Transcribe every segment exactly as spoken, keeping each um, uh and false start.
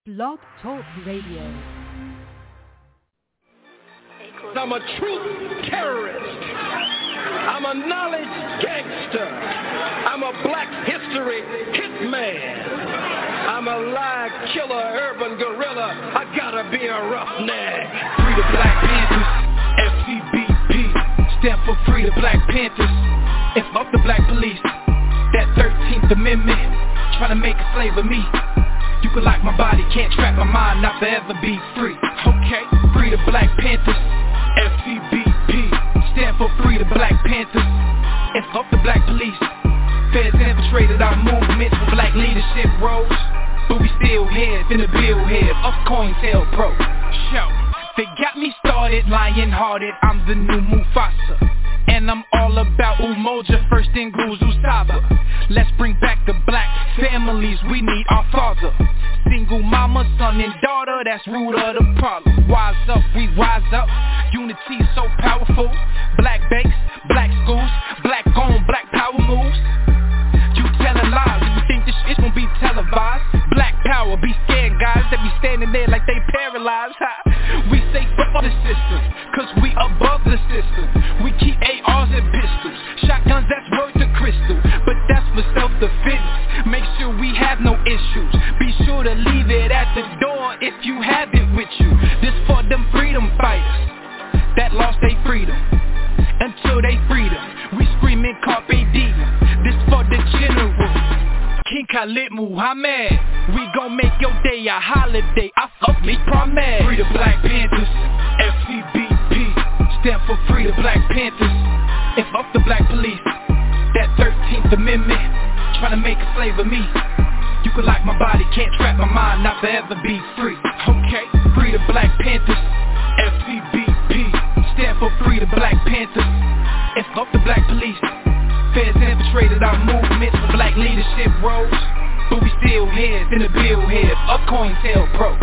Blog Talk Radio. I'm a truth terrorist. I'm a knowledge gangster. I'm a black history hitman. I'm a lie killer, urban gorilla. I gotta be a roughneck. Free the Black Panthers, F C B P. Stand for Free the Black Panthers. And fuck the black police. That thirteenth Amendment, trying to make a slave of me. You can lock my body, can't trap my mind, not forever be free. Okay, free the Black Panthers, F C B P. Stand for Free the Black Panthers. And fuck the black police. Feds infiltrated our movements for black leadership roles, but we still here, finna build here, up COINTELPRO. Show, they got me started, lion-hearted, I'm the new Mufasa. And I'm all about Umoja, first in Guzu Saba. Let's bring back the black families, we need our father. Single mama, son and daughter, that's root of the problem. Wise up, we wise up, unity so powerful. Black banks, black schools, black on, black power moves. You telling lies, you think this shit gon' be televised? Black power, be scared guys that be standing there like they paralyzed. Ha. We say fuck the system, cause we above the system. We keep A Rs and pistols, shotguns that's worth a crystal, but that's for self-defense. Make sure we have no issues, be sure to leave it at the door if you have it with you. This for them freedom fighters that lost their freedom, until they freedom, we screaming carpe diem. This for the general, King Khalid Muhammad. We gon' make your day a holiday, I fuck me promise. Free the Black Panthers, F C B P. Stand for Free the Black Panthers. And fuck the black police. That thirteenth Amendment, trying to make a slave of me. You can lock my body, can't trap my mind, not forever be free. Okay, Free the Black Panthers, F C B P. Stand for Free the Black Panthers. And fuck the black police. Feds infiltrated our movements for black leadership roles, but we still here, finna build here, up COINTELPRO.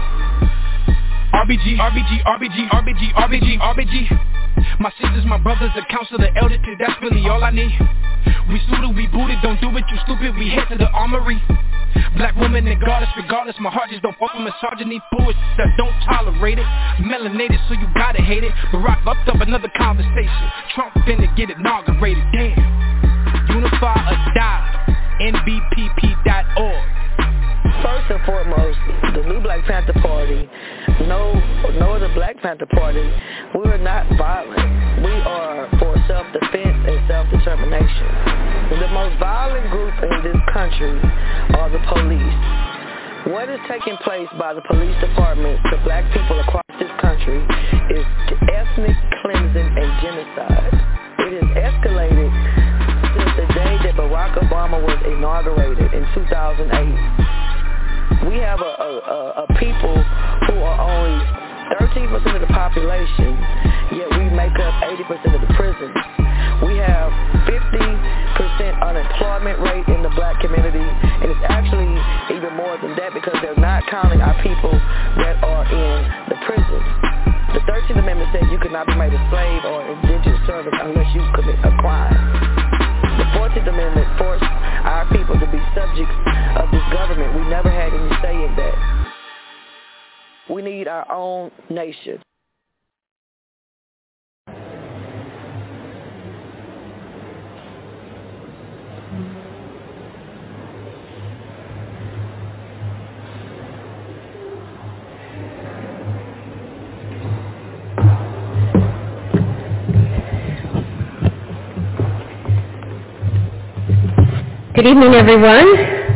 R B G, R B G, R B G, R B G, R B G, R B G. My sisters, my brothers, the council, the elder, that's really all I need. We suited, we booted, don't do it, you stupid, we head to the armory. Black woman and goddess, regardless, my heart just don't fuck with misogyny, bullshit that don't tolerate it. Melanated, so you gotta hate it. Barack upped up another conversation. Trump finna get inaugurated, damn. Unify or die, N B P P dot org. First and foremost, the new Black Panther Party, no, no other Black Panther Party, we are not violent. We are for self-defense and self-determination. The most violent group in this country are the police. What is taking place by the police department to black people across this country is ethnic cleansing and genocide. It has escalated since the day that Barack Obama was inaugurated in two thousand eight. We have a, a, a people who are only thirteen percent of the population, yet we make up eighty percent of the prisons. We have fifty percent unemployment rate in the black community, and it's actually even more than that because they're not counting our people that are in the prisons. The thirteenth Amendment says you cannot be made a slave or indentured servant unless you commit a crime. The fourteenth Amendment forced our people to be subjects of this government. We never had any say in that. We need our own nation. Good evening, everyone.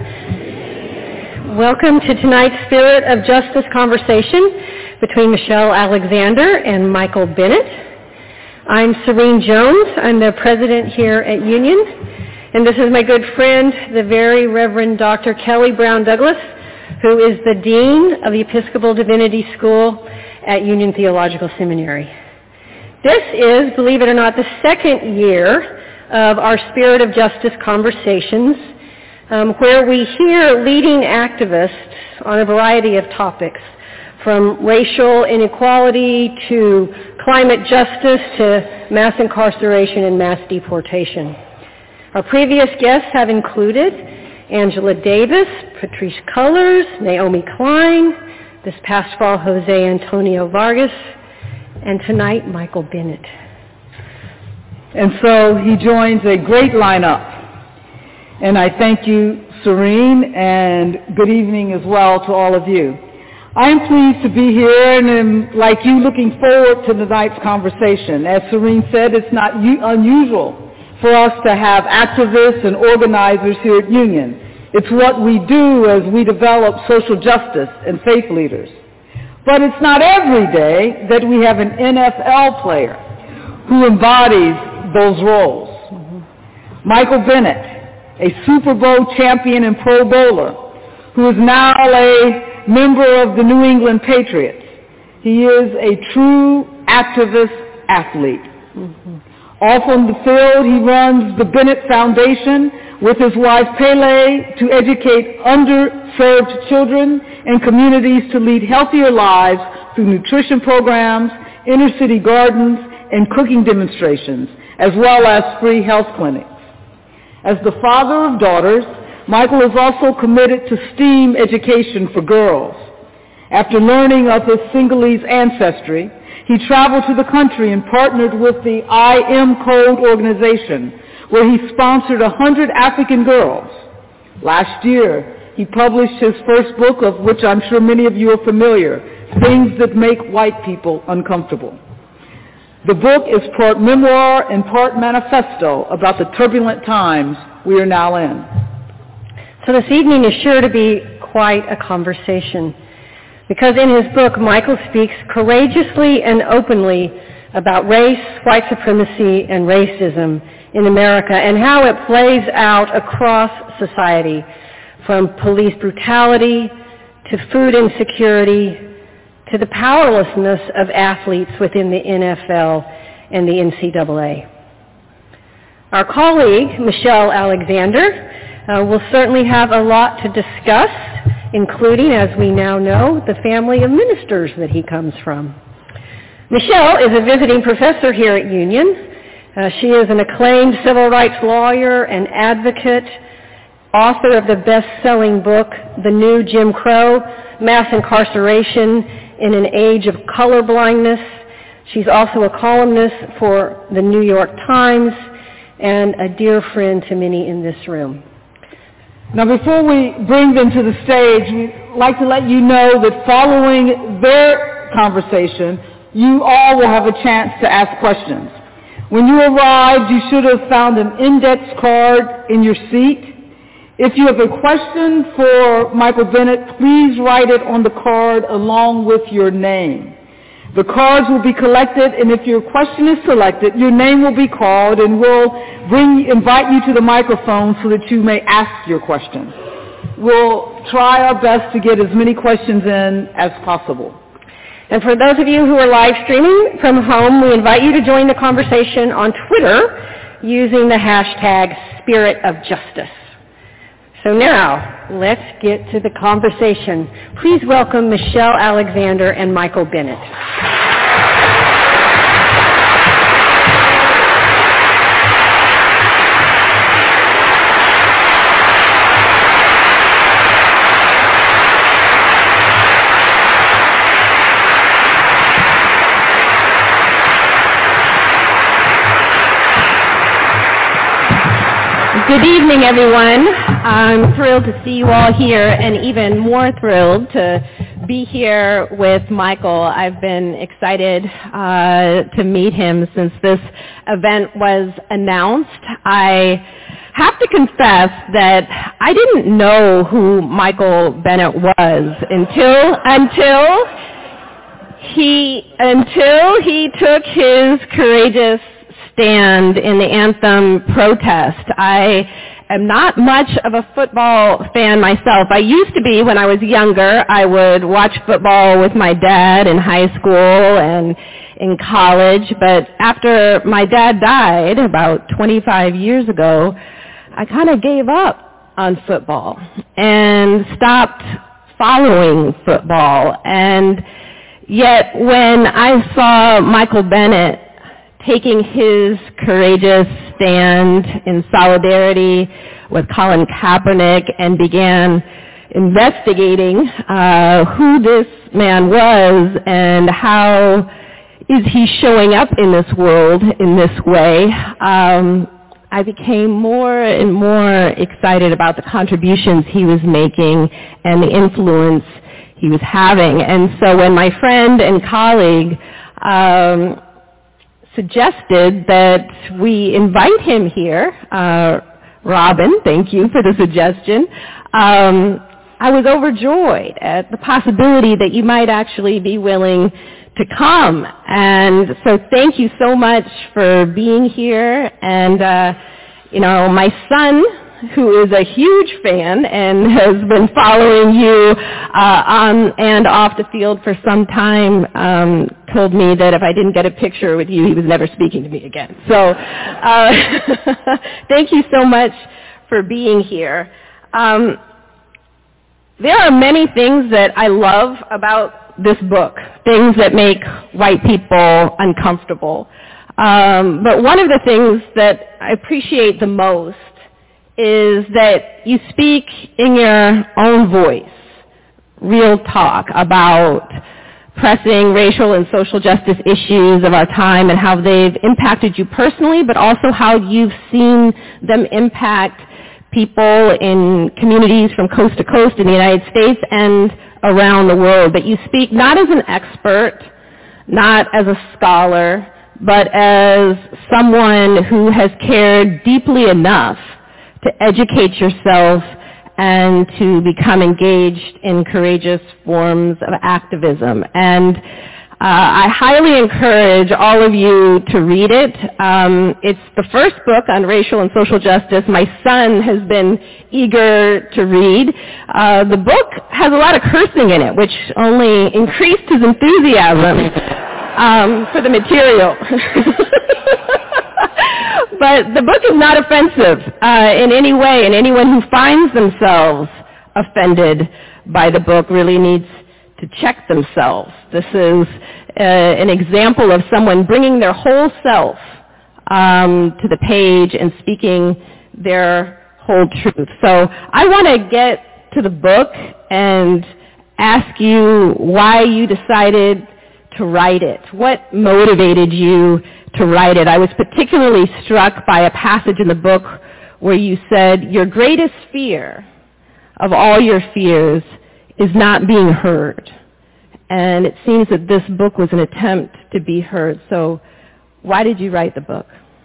Welcome to tonight's Spirit of Justice conversation between Michelle Alexander and Michael Bennett. I'm Serene Jones. I'm the president here at Union, and this is my good friend, the very Reverend Doctor Kelly Brown Douglas, who is the Dean of the Episcopal Divinity School at Union Theological Seminary. This is, believe it or not, the second year of our Spirit of Justice conversations, um, where we hear leading activists on a variety of topics, from racial inequality to climate justice to mass incarceration and mass deportation. Our previous guests have included Angela Davis, Patrice Cullors, Naomi Klein, this past fall, Jose Antonio Vargas, and tonight, Michael Bennett. And so he joins a great lineup. And I thank you, Serene, and good evening as well to all of you. I am pleased to be here and am, like you, looking forward to tonight's conversation. As Serene said, it's not u- unusual for us to have activists and organizers here at Union. It's what we do as we develop social justice and faith leaders. But it's not every day that we have an N F L player who embodies those roles. Mm-hmm. Michael Bennett, a Super Bowl champion and Pro Bowler, who is now a member of the New England Patriots. He is a true activist athlete. Mm-hmm. Off on the field, he runs the Bennett Foundation with his wife Pele to educate underserved children and communities to lead healthier lives through nutrition programs, inner-city gardens, and cooking demonstrations, as well as free health clinics. As the father of daughters, Michael is also committed to STEAM education for girls. After learning of his Sinhalese ancestry, he traveled to the country and partnered with the I Am Code organization, where he sponsored one hundred African girls. Last year, he published his first book, of which I'm sure many of you are familiar, Things That Make White People Uncomfortable. The book is part memoir and part manifesto about the turbulent times we are now in. So this evening is sure to be quite a conversation, because in his book, Michael speaks courageously and openly about race, white supremacy, and racism in America and how it plays out across society, from police brutality to food insecurity to the powerlessness of athletes within the N F L and the N C double A. Our colleague, Michelle Alexander, uh, will certainly have a lot to discuss, including, as we now know, the family of ministers that he comes from. Michelle is a visiting professor here at Union. Uh, she is an acclaimed civil rights lawyer and advocate, author of the best-selling book, The New Jim Crow, Mass Incarceration in an Age of Colorblindness. She's also a columnist for the New York Times and a dear friend to many in this room. Now, before we bring them to the stage, we'd like to let you know that following their conversation, you all will have a chance to ask questions. When you arrived, you should have found an index card in your seat. If you have a question for Michael Bennett, please write it on the card along with your name. The cards will be collected, and if your question is selected, your name will be called, and we'll bring, invite you to the microphone so that you may ask your question. We'll try our best to get as many questions in as possible. And for those of you who are live streaming from home, we invite you to join the conversation on Twitter using the hashtag Spirit of Justice. So now, let's get to the conversation. Please welcome Michelle Alexander and Michael Bennett. Good evening, everyone. I'm thrilled to see you all here, and even more thrilled to be here with Michael. I've been excited uh, to meet him since this event was announced. I have to confess that I didn't know who Michael Bennett was until until he until he took his courageous stand in the anthem protest. I am not much of a football fan myself. I used to be when I was younger. I would watch football with my dad in high school and in college, but after my dad died about twenty-five years ago, I kind of gave up on football and stopped following football. And yet when I saw Michael Bennett taking his courageous stand in solidarity with Colin Kaepernick and began investigating uh, who this man was and how is he showing up in this world in this way, um, I became more and more excited about the contributions he was making and the influence he was having. And so when my friend and colleague um, suggested that we invite him here, uh, Robin, thank you for the suggestion, um, I was overjoyed at the possibility that you might actually be willing to come. And so thank you so much for being here. And, uh, you know, my son, who is a huge fan and has been following you uh, on and off the field for some time, um, told me that if I didn't get a picture with you, he was never speaking to me again. So uh, thank you so much for being here. Um, there are many things that I love about this book, things that make white people uncomfortable. Um, but one of the things that I appreciate the most is that you speak in your own voice, real talk about pressing racial and social justice issues of our time and how they've impacted you personally, but also how you've seen them impact people in communities from coast to coast in the United States and around the world. But you speak not as an expert, not as a scholar, but as someone who has cared deeply enough to educate yourself and to become engaged in courageous forms of activism. And uh, I highly encourage all of you to read it. Um, it's the first book on racial and social justice my son has been eager to read. Uh, the book has a lot of cursing in it, which only increased his enthusiasm um, for the material. But the book is not offensive uh, in any way, and anyone who finds themselves offended by the book really needs to check themselves. This is uh, an example of someone bringing their whole self um, to the page and speaking their whole truth. So I want to get to the book and ask you why you decided to write it. What motivated you to write it? I was particularly struck by a passage in the book where you said, your greatest fear of all your fears is not being heard. And it seems that this book was an attempt to be heard. So why did you write the book?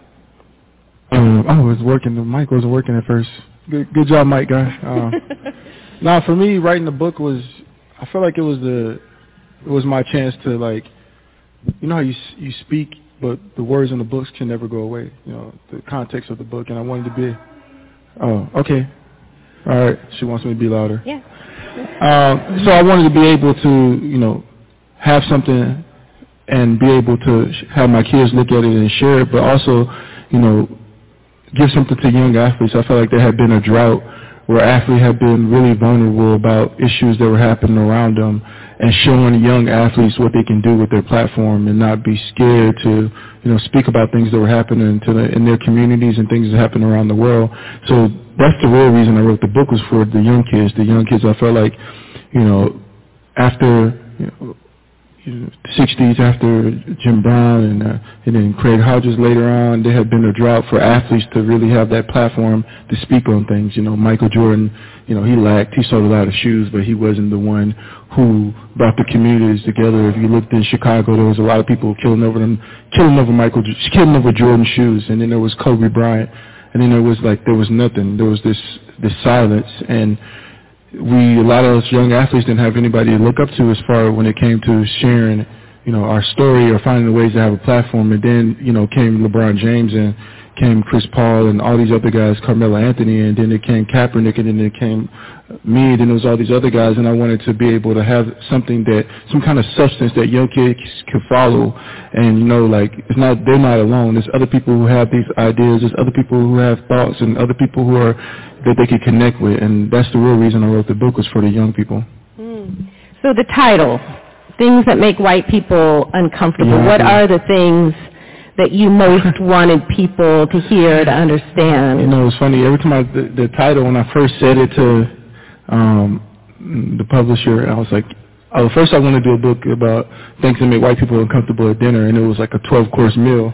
Um, I was working. Mike was working at first. Good, good job, Mike, guy. Um, now, for me, writing the book was, I felt like it was the, it was my chance to, like, you know how you you speak, but the words in the books can never go away. You know, the context of the book, and I wanted to be. Oh, okay. All right. She wants me to be louder. Yeah. Um, so I wanted to be able to, you know, have something and be able to have my kids look at it and share it, but also, you know, give something to young athletes. I felt like there had been a drought where athletes had been really vulnerable about issues that were happening around them, and showing young athletes what they can do with their platform and not be scared to, you know, speak about things that were happening to the, in their communities and things that happen around the world. So that's the real reason I wrote the book, was for the young kids. The young kids, I felt like, you know, after, you know, sixties, after Jim Brown and, uh, and then Craig Hodges later on, there had been a drought for athletes to really have that platform to speak on things. You know, Michael Jordan, you know, he lacked, he sold a lot of shoes, but he wasn't the one who brought the communities together. If you looked in Chicago, there was a lot of people killing over them, killing over Michael, killing over Jordan shoes, and then there was Kobe Bryant, and then there was like, there was nothing. There was this, this silence, and we, a lot of us young athletes didn't have anybody to look up to as far when it came to sharing, you know, our story or finding ways to have a platform. And then, you know, came LeBron James and came Chris Paul and all these other guys, Carmelo Anthony, and then it came Kaepernick, and then it came me, and then there was all these other guys, and I wanted to be able to have something that, some kind of substance that young kids could follow, and, you know, like, it's not, they're not alone. There's other people who have these ideas, there's other people who have thoughts, and other people who are, that they could connect with, and that's the real reason I wrote the book, was for the young people. Mm. So the title, Things That Make White People Uncomfortable, yeah, what yeah. are the things that you most wanted people to hear, to understand? You know, it was funny. Every time I, the, the title, when I first said it to um, the publisher, I was like, oh, first I wanted to do a book about things that make white people uncomfortable at dinner, and it was like a twelve-course meal.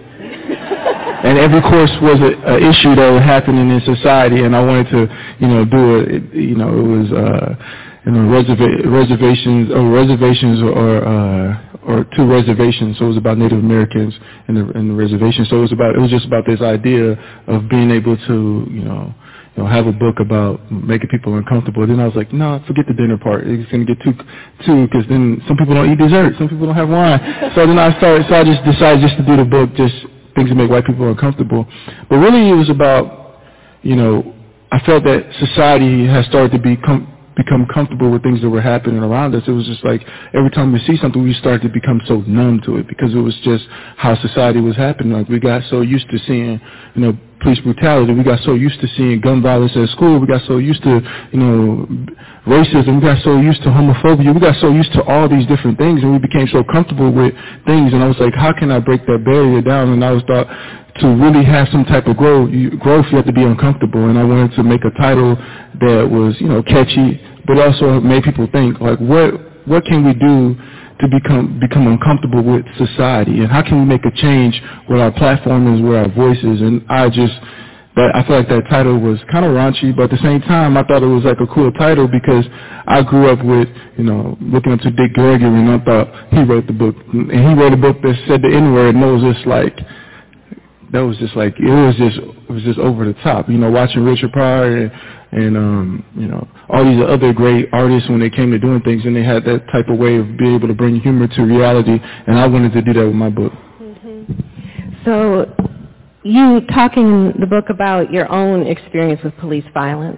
And every course was an issue that was happening in society, and I wanted to, you know, do it. You know, it was, uh, you know, reserva- reservations or reservations or uh, or two reservations. So it was about Native Americans and the, and the reservation. So it was about, it was just about this idea of being able to, you know, you know, have a book about making people uncomfortable. Then I was like, no, forget the dinner part. It's going to get too, too, because then some people don't eat dessert, some people don't have wine. So then I started, so I just decided just to do the book, just things that make white people uncomfortable. But really it was about, you know, I felt that society has started to become become comfortable with things that were happening around us. It was just like every time we see something, we started to become so numb to it because it was just how society was happening. Like we got so used to seeing, you know, police brutality. We got so used to seeing gun violence at school. We got so used to, you know, racism. We got so used to homophobia. We got so used to all these different things, and we became so comfortable with things. And I was like, how can I break that barrier down? And I was thought, to really have some type of growth, you, growth, you have to be uncomfortable. And I wanted to make a title that was, you know, catchy, but also made people think, like, what what can we do to become become uncomfortable with society, and how can we make a change with our platform is, with our voices? And I just, that I feel like that title was kind of raunchy, but at the same time, I thought it was like a cool title because I grew up with, you know, looking up to Dick Gregory, and I thought he wrote the book, and he wrote a book that said the N-word, and it was just like, that was just like, it was just, it was just over the top. You know, watching Richard Pryor and, and um, you know, all these other great artists when they came to doing things, and they had that type of way of being able to bring humor to reality, and I wanted to do that with my book. Mm-hmm. So you talk in the book about your own experience with police violence,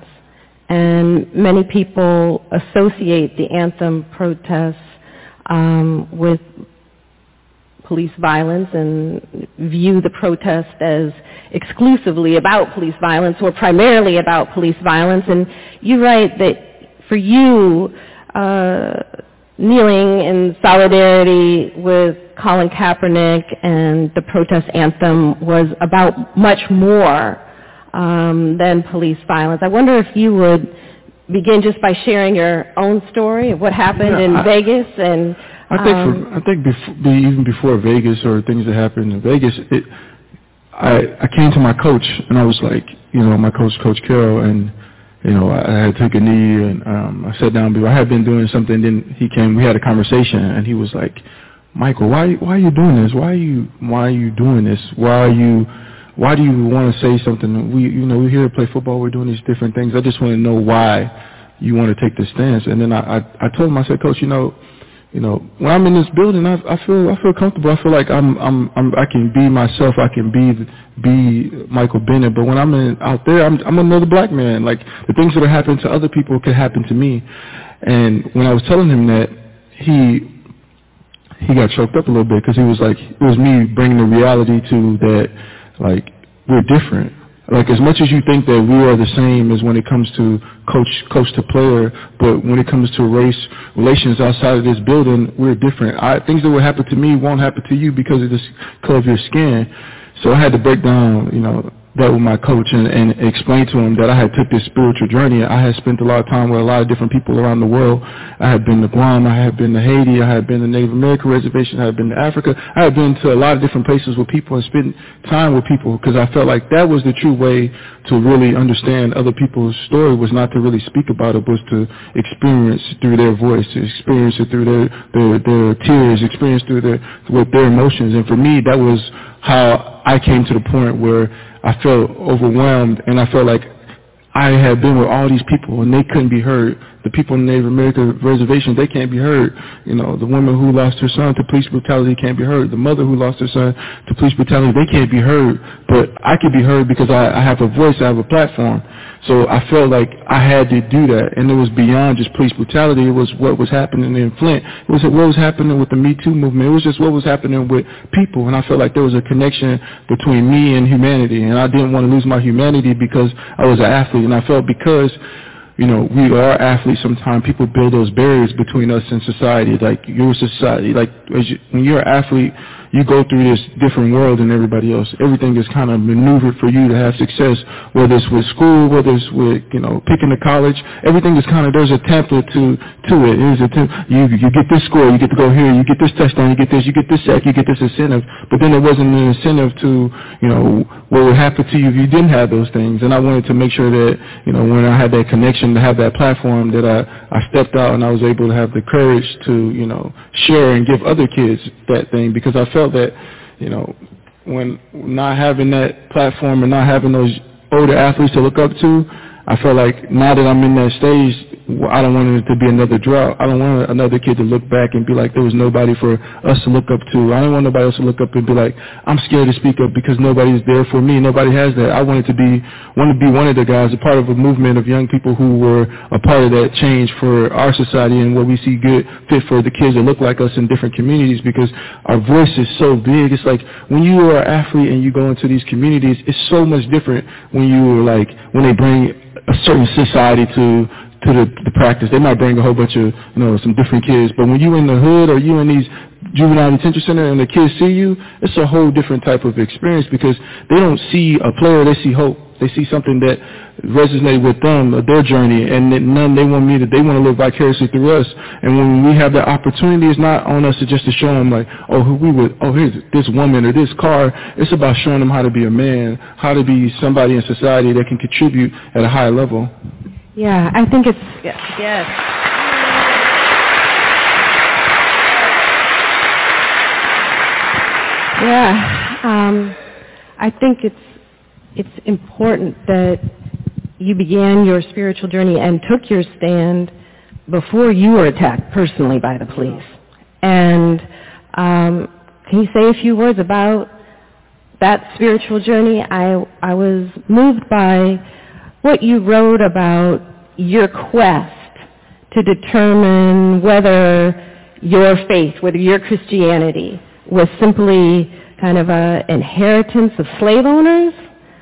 and many people associate the anthem protests um, with police violence and view the protest as exclusively about police violence or primarily about police violence. And you write that for you, uh, kneeling in solidarity with Colin Kaepernick and the protest anthem was about much more um, than police violence. I wonder if you would begin just by sharing your own story of what happened yeah, in I, Vegas and I think for, I think before, even before Vegas or things that happened in Vegas, it, I I came to my coach and I was like, you know, my coach, Coach Carroll, and you know, I, I had took a knee and um, I sat down. I had been doing something. Then he came. We had a conversation, and he was like, Michael, why why are you doing this? Why are you why are you doing this? Why are you why do you want to say something? We you know we're here to play football. We're doing these different things. I just want to know why you want to take this stance. And then I I, I told him, I said, Coach, you know. You know, when I'm in this building, I, I feel I feel comfortable. I feel like I'm I'm, I'm I can be myself. I can be be Michael Bennett. But when I'm in, out there, I'm I'm another black man. Like the things that are happening to other people could happen to me. And when I was telling him that, he he got choked up a little bit because he was like, it was me bringing the reality to that, like we're different. Like as much as you think that we are the same as when it comes to coach coach to player, but when it comes to race relations outside of this building, we're different. I, things that will happen to me won't happen to you because of this color of your skin. So I had to break down, you know, that with my coach and, and explain to him that I had took this spiritual journey. I had spent a lot of time with a lot of different people around the world. I had been to Guam, I had been to Haiti, I had been to Native American reservation, I had been to Africa. I had been to a lot of different places with people and spent time with people because I felt like that was the true way to really understand other people's story, was not to really speak about it, was to experience through their voice, to experience it through their, their, their tears, experience through their, with their emotions. And for me, that was how I came to the point where I felt overwhelmed, and I felt like I had been with all these people, and they couldn't be heard. The people in the Native American reservation, they can't be heard. You know, the woman who lost her son to police brutality can't be heard. The mother who lost her son to police brutality, they can't be heard. But I can be heard because I, I have a voice, I have a platform. So I felt like I had to do that, and it was beyond just police brutality. It was what was happening in Flint. It was what was happening with the Me Too movement. It was just what was happening with people, and I felt like there was a connection between me and humanity, and I didn't want to lose my humanity because I was an athlete, and I felt because you know, we are athletes. Sometimes people build those barriers between us and society. Like, your society, like, as you, when you're an athlete, you go through this different world than everybody else. Everything is kind of maneuvered for you to have success, whether it's with school, whether it's with, you know, picking a college. Everything is kind of, there's a template to to it. It is a temp- you, you get this score, you get to go here, you get this touchdown, you get this, you get this sack, you get this incentive. But then there wasn't an incentive to, you know, what would happen to you if you didn't have those things. And I wanted to make sure that, you know, when I had that connection, to have that platform, that I, I stepped out and I was able to have the courage to, you know, share and give other kids that thing, because I felt that, you know, when not having that platform and not having those older athletes to look up to, I felt like now that I'm in that stage, I don't want it to be another drought. I don't want another kid to look back and be like, there was nobody for us to look up to. I don't want nobody else to look up and be like, I'm scared to speak up because nobody's there for me. Nobody has that. I wanted to be, want to be one of the guys, a part of a movement of young people who were a part of that change for our society and what we see good fit for the kids that look like us in different communities, because our voice is so big. It's like when you are an athlete and you go into these communities, it's so much different when you like, when they bring a certain society to to the, the practice. They might bring a whole bunch of, you know, some different kids, but when you in the hood or you in these juvenile detention center and the kids see you, it's a whole different type of experience, because they don't see a player, they see hope. They see something that resonates with them, their journey, and that none they want me to, they want to live vicariously through us. And when we have that opportunity, it's not on us to just to show them like, oh, who we would, oh, here's this woman or this car. It's about showing them how to be a man, how to be somebody in society that can contribute at a high level. Yeah, I think it's, yes. yes. Yeah, um, I think it's it's important that you began your spiritual journey and took your stand before you were attacked personally by the police. And um, can you say a few words about that spiritual journey? I I was moved by what you wrote about your quest to determine whether your faith, whether your Christianity was simply kind of an inheritance of slave owners,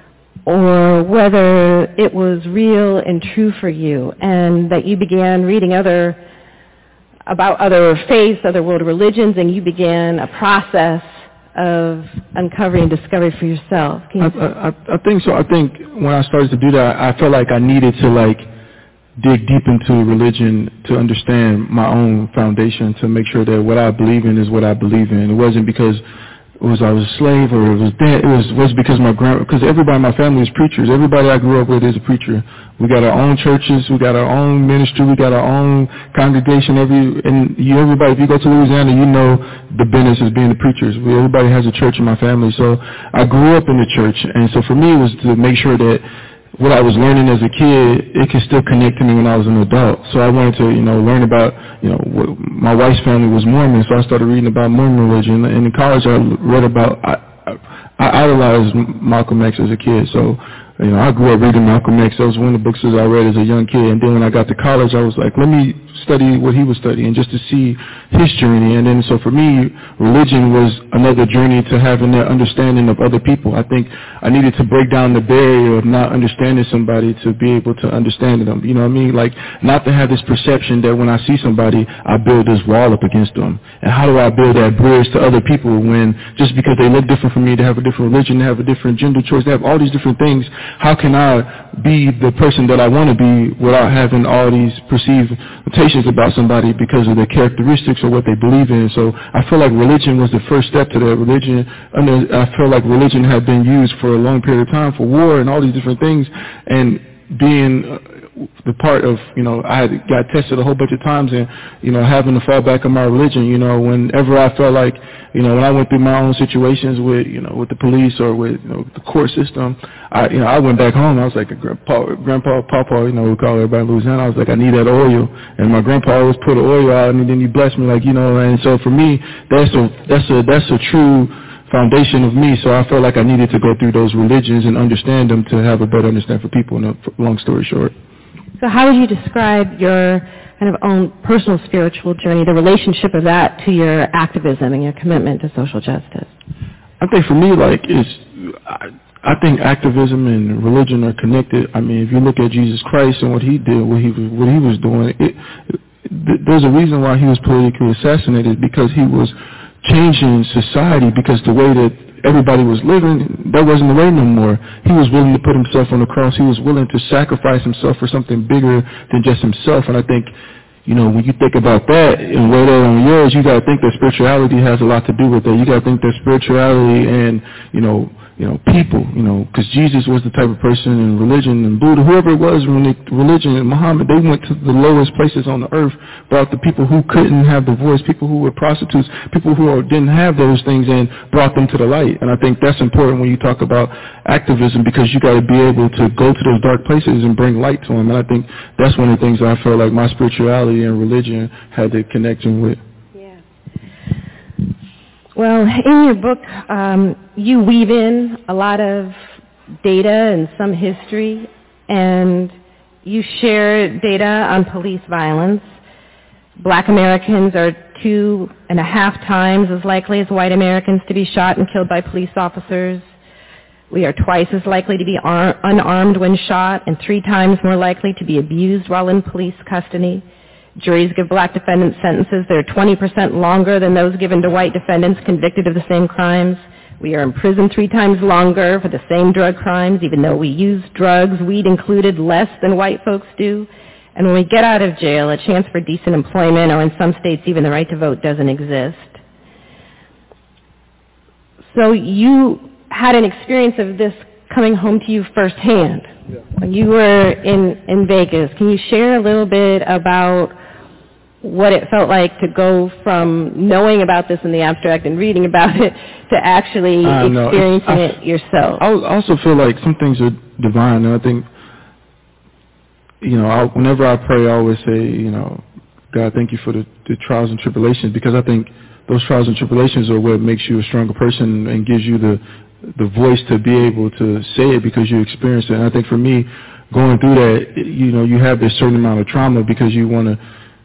or whether it was real and true for you, and that you began reading other about other faiths, other world religions, and you began a process of uncovering and discovery for yourself. I, I, I think so. I think when I started to do that, I felt like I needed to like dig deep into religion to understand my own foundation, to make sure that what I believe in is what I believe in. It wasn't because it was I was a slave or it was that. It was was because my grand because everybody in my family is preachers. Everybody I grew up with is a preacher. We got our own churches. We got our own ministry. We got our own congregation. Every and you, everybody, if you go to Louisiana, you know the business is being the preachers. We, everybody has a church in my family. So I grew up in the church, and so for me it was to make sure that what I was learning as a kid, it could still connect to me when I was an adult. So I wanted to, you know, learn about, you know, what, my wife's family was Mormon, so I started reading about Mormon religion. And in college, I read about, I, I, I idolized Malcolm X as a kid. So, you know, I grew up reading Malcolm X. That was one of the books that I read as a young kid. And then when I got to college, I was like, let me study what he was studying just to see his journey. And then so for me, religion was another journey to having that understanding of other people. I think I needed to break down the barrier of not understanding somebody to be able to understand them. You know what I mean? Like, not to have this perception that when I see somebody, I build this wall up against them. And how do I build that bridge to other people when just because they look different from me, they have a different religion, they have a different gender choice, they have all these different things. How can I be the person that I want to be without having all these perceived limitations about somebody because of their characteristics or what they believe in? So I feel like religion was the first step to that. Religion, I feel like religion had been used for a long period of time for war and all these different things, and being uh, the part of, you know, I had got tested a whole bunch of times, and, you know, having to fall back on my religion, you know, whenever I felt like, you know, when I went through my own situations with, you know, with the police or with, you know, the court system, I, you know, I went back home. I was like a grandpa, grandpa, papa, you know, we call everybody in Louisiana. I was like, I need that oil, and my grandpa always put the oil out, and then he blessed me, like, you know, and so for me, that's a, that's a, that's a true foundation of me. So I felt like I needed to go through those religions and understand them to have a better understanding for people. And a long story short. So how would you describe your kind of own personal spiritual journey, the relationship of that to your activism and your commitment to social justice? I think for me, like, it's, I, I think activism and religion are connected. I mean, if you look at Jesus Christ and what he did, what he was, what he was doing, it, it, there's a reason why he was politically assassinated, because he was changing society, because the way that everybody was living, that wasn't the way no more. He was willing to put himself on the cross. He was willing to sacrifice himself for something bigger than just himself. And I think, you know, when you think about that and weigh that on yours, you got to think that spirituality has a lot to do with that. You got to think that spirituality and, you know, you know, people, you know, because Jesus was the type of person, and religion and Buddha, whoever it was, when they, religion and Muhammad, they went to the lowest places on the earth, brought the people who couldn't have the voice, people who were prostitutes, people who didn't have those things, and brought them to the light. And I think that's important when you talk about activism, because you got to be able to go to those dark places and bring light to them. And I think that's one of the things I feel like my spirituality and religion had the connection with. Well, in your book, um, you weave in a lot of data and some history, and you share data on police violence. Black Americans are two and a half times as likely as white Americans to be shot and killed by police officers. We are twice as likely to be ar- unarmed when shot, and three times more likely to be abused while in police custody. Juries give black defendants sentences that are twenty percent longer than those given to white defendants convicted of the same crimes. We are in prison three times longer for the same drug crimes, even though we use drugs, weed included, less than white folks do. And when we get out of jail, a chance for decent employment, or in some states even the right to vote, doesn't exist. So you had an experience of this coming home to you firsthand. Yeah. When you were in, in Vegas, can you share a little bit about what it felt like to go from knowing about this in the abstract and reading about it to actually uh, experiencing no, it yourself? I also feel like some things are divine, and I think, you know, I, whenever I pray, I always say, you know, God, thank you for the, the trials and tribulations, because I think those trials and tribulations are what makes you a stronger person and gives you the the voice to be able to say it because you experienced it. And I think for me, going through that, you know, you have this certain amount of trauma because you want to,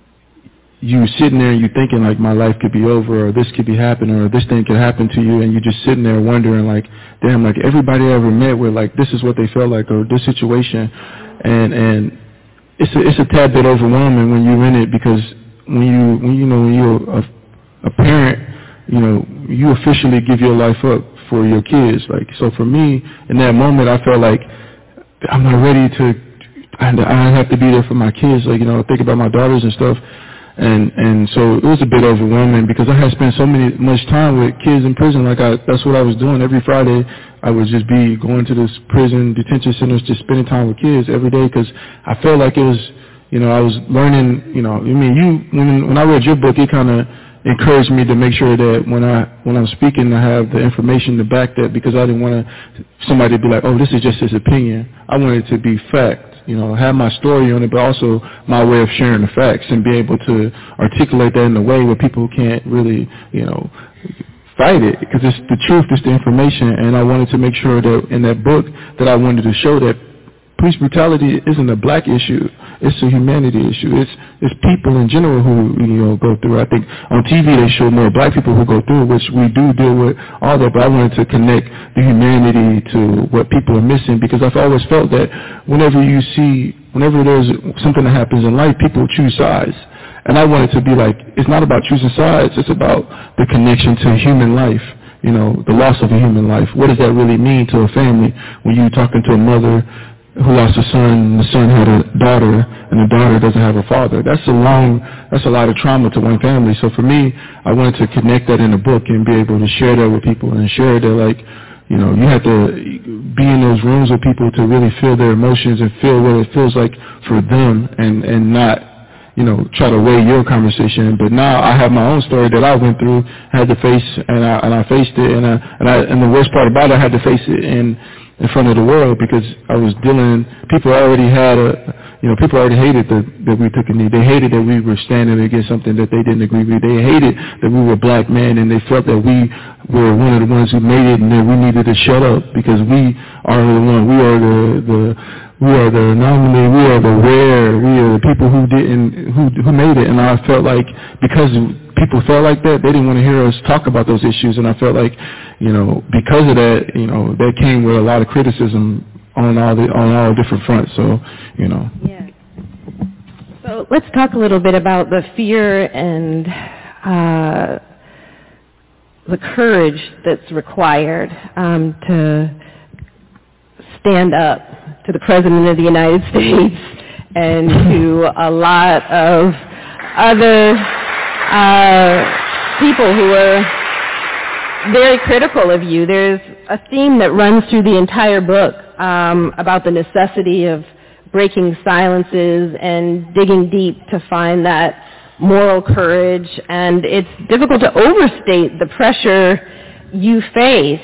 you sitting there and you thinking like my life could be over, or this could be happening, or this thing could happen to you, and you're just sitting there wondering like, damn, like everybody I ever met with, like, this is what they felt like, or this situation. And, and it's a, it's a tad bit overwhelming when you're in it, because when you, when you know, when you're a, a parent, you know, you officially give your life up for your kids. Like, so for me, in that moment, I felt like I'm not ready to, I, I have to be there for my kids. Like, you know, think about my daughters and stuff. And, and so it was a bit overwhelming because I had spent so many, much time with kids in prison. Like I, that's what I was doing every Friday. I would just be going to this prison detention centers, just spending time with kids every day, because I felt like it was, you know, I was learning, you know, I mean, you, when, when I read your book, it kind of encouraged me to make sure that when I when I'm speaking, I have the information to back that, because I didn't want to somebody to be like, oh, this is just his opinion. I wanted it to be fact, you know, have my story on it, but also my way of sharing the facts and be able to articulate that in a way where people can't really, you know, fight it, because it's the truth, it's the information. And I wanted to make sure that in that book that I wanted to show that police brutality isn't a black issue. It's a humanity issue. It's it's people in general who, you know, go through it. I think on T V they show more black people who go through it, which we do deal with all that, but I wanted to connect the humanity to what people are missing, because I've always felt that whenever you see, whenever there's something that happens in life, people choose sides. And I wanted to be like, it's not about choosing sides, it's about the connection to human life. You know, the loss of a human life. What does that really mean to a family when you're talking to a mother who lost a son, and the son had a daughter, and the daughter doesn't have a father? That's a long, that's a lot of trauma to one family. So for me, I wanted to connect that in a book and be able to share that with people, and share that, like, you know, you have to be in those rooms with people to really feel their emotions and feel what it feels like for them, and, and not, you know, try to weigh your conversation. But now I have my own story that I went through, had to face, and I, and I faced it, and I, and I, and the worst part about it, I had to face it in, in front of the world, because I was dealing, people already had a, you know, people already hated the, that we took a knee. They hated that we were standing against something that they didn't agree with. They hated that we were black men, and they felt that we were one of the ones who made it, and that we needed to shut up because we are the one, we are the, the we are the anomaly, we are the rare, we are the people who didn't, who who made it. And I felt like because people felt like that, they didn't want to hear us talk about those issues. And I felt like, you know, because of that, you know, that came with a lot of criticism on all the on all different fronts. So, you know. Yeah. So let's talk a little bit about the fear and uh, the courage that's required um, to stand up to the President of the United States and to a lot of other uh, people who are very critical of you. There's a theme that runs through the entire book um, about the necessity of breaking silences and digging deep to find that moral courage, and it's difficult to overstate the pressure you faced,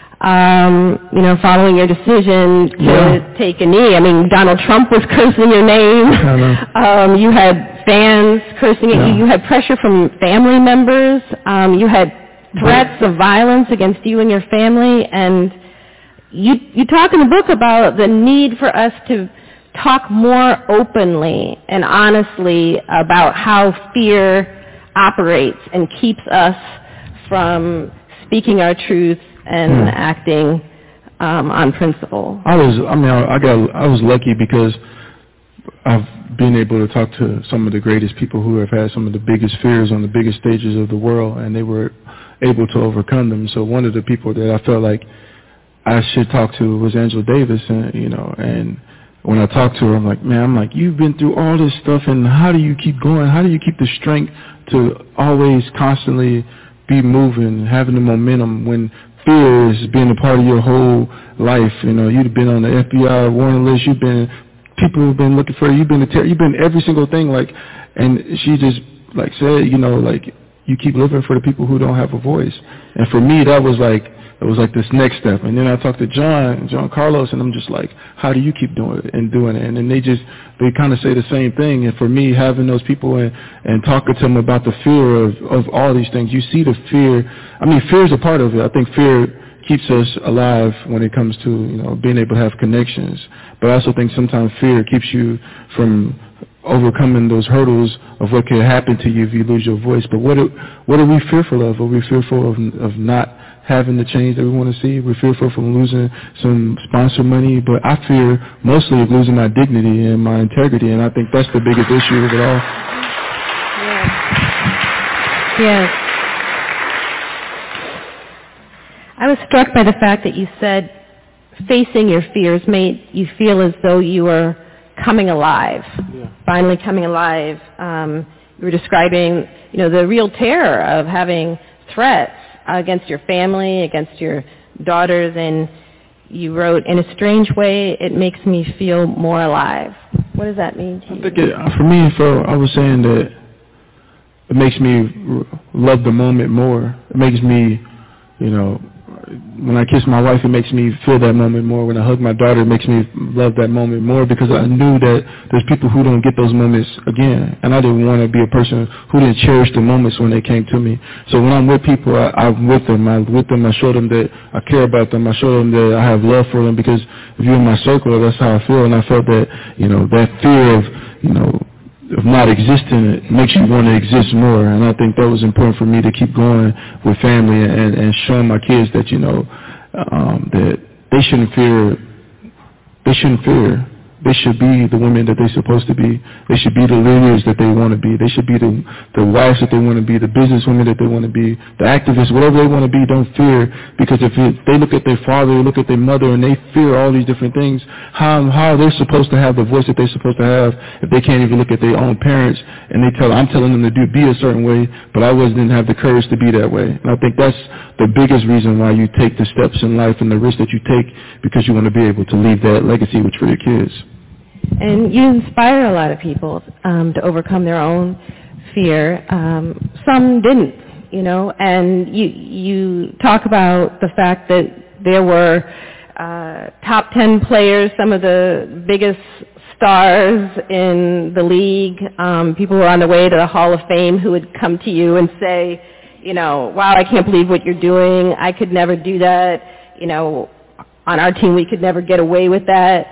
um, you know, following your decision to yeah. take a knee. I mean, Donald Trump was cursing your name. Um, you had fans cursing at yeah. you. You had pressure from family members. Um, you had threats of violence against you and your family, and you you talk in the book about the need for us to talk more openly and honestly about how fear operates and keeps us from speaking our truth and mm. acting um, on principle. I was, I mean, I, I got, I was lucky because I've been able to talk to some of the greatest people who have had some of the biggest fears on the biggest stages of the world, and they were able to overcome them. So one of the people that I felt like I should talk to was Angela Davis, and you know, and when I talk to her, I'm like, man, I'm like, you've been through all this stuff, and how do you keep going? How do you keep the strength to always constantly be moving, having the momentum when fear has been a part of your whole life? You know, you've been on the F B I warning list. You've been, people have been looking for you. You've been, ter- you've been every single thing. Like, and she just like said, you know, like you keep living for the people who don't have a voice. And for me, that was like. It was like this next step. And then I talked to John, John Carlos, and I'm just like, how do you keep doing it and doing it? And then they just, they kind of say the same thing. And for me, having those people and, and talking to them about the fear of, of all these things, you see the fear. I mean, fear is a part of it. I think fear keeps us alive when it comes to, you know, being able to have connections. But I also think sometimes fear keeps you from overcoming those hurdles of what could happen to you if you lose your voice. But what are, what are we fearful of? Are we fearful of, of not having the change that we want to see? We're fearful from losing some sponsor money, but I fear mostly of losing my dignity and my integrity, and I think that's the biggest issue of it all. Yes. Yes. I was struck by the fact that you said facing your fears made you feel as though you were coming alive, yeah. finally coming alive. Um, you were describing, you know, the real terror of having threats against your family, against your daughters, and you wrote, in a strange way, it makes me feel more alive. What does that mean to you? I think it, for me, for, I was saying that it makes me love the moment more. It makes me, you know, when I kiss my wife, it makes me feel that moment more. When I hug my daughter, it makes me love that moment more, because I knew that there's people who don't get those moments again. And I didn't want to be a person who didn't cherish the moments when they came to me. So when I'm with people, I, I'm with them. I'm with them. I show them that I care about them. I show them that I have love for them, because if you're in my circle, that's how I feel. And I felt that, you know, that fear of, you know, of not existing, it makes you want to exist more. And I think that was important for me to keep going with family and, and showing my kids that, you know, um, that they shouldn't fear, they shouldn't fear. They should be the women that they're supposed to be. They should be the leaders that they want to be. They should be the, the wives that they want to be, the business women that they want to be, the activists, whatever they want to be. Don't fear, because if it, they look at their father, they look at their mother, and they fear all these different things, how how are they supposed to have the voice that they're supposed to have if they can't even look at their own parents and they tell, I'm telling them to do be a certain way, but I wasn't didn't have the courage to be that way. And I think that's the biggest reason why you take the steps in life and the risks that you take, because you want to be able to leave that legacy which for your kids. And you inspire a lot of people um, to overcome their own fear. Um, some didn't, you know, and you you talk about the fact that there were uh, top ten players, some of the biggest stars in the league, um, people who are on the way to the Hall of Fame, who would come to you and say, you know, wow, I can't believe what you're doing. I could never do that. You know, on our team we could never get away with that.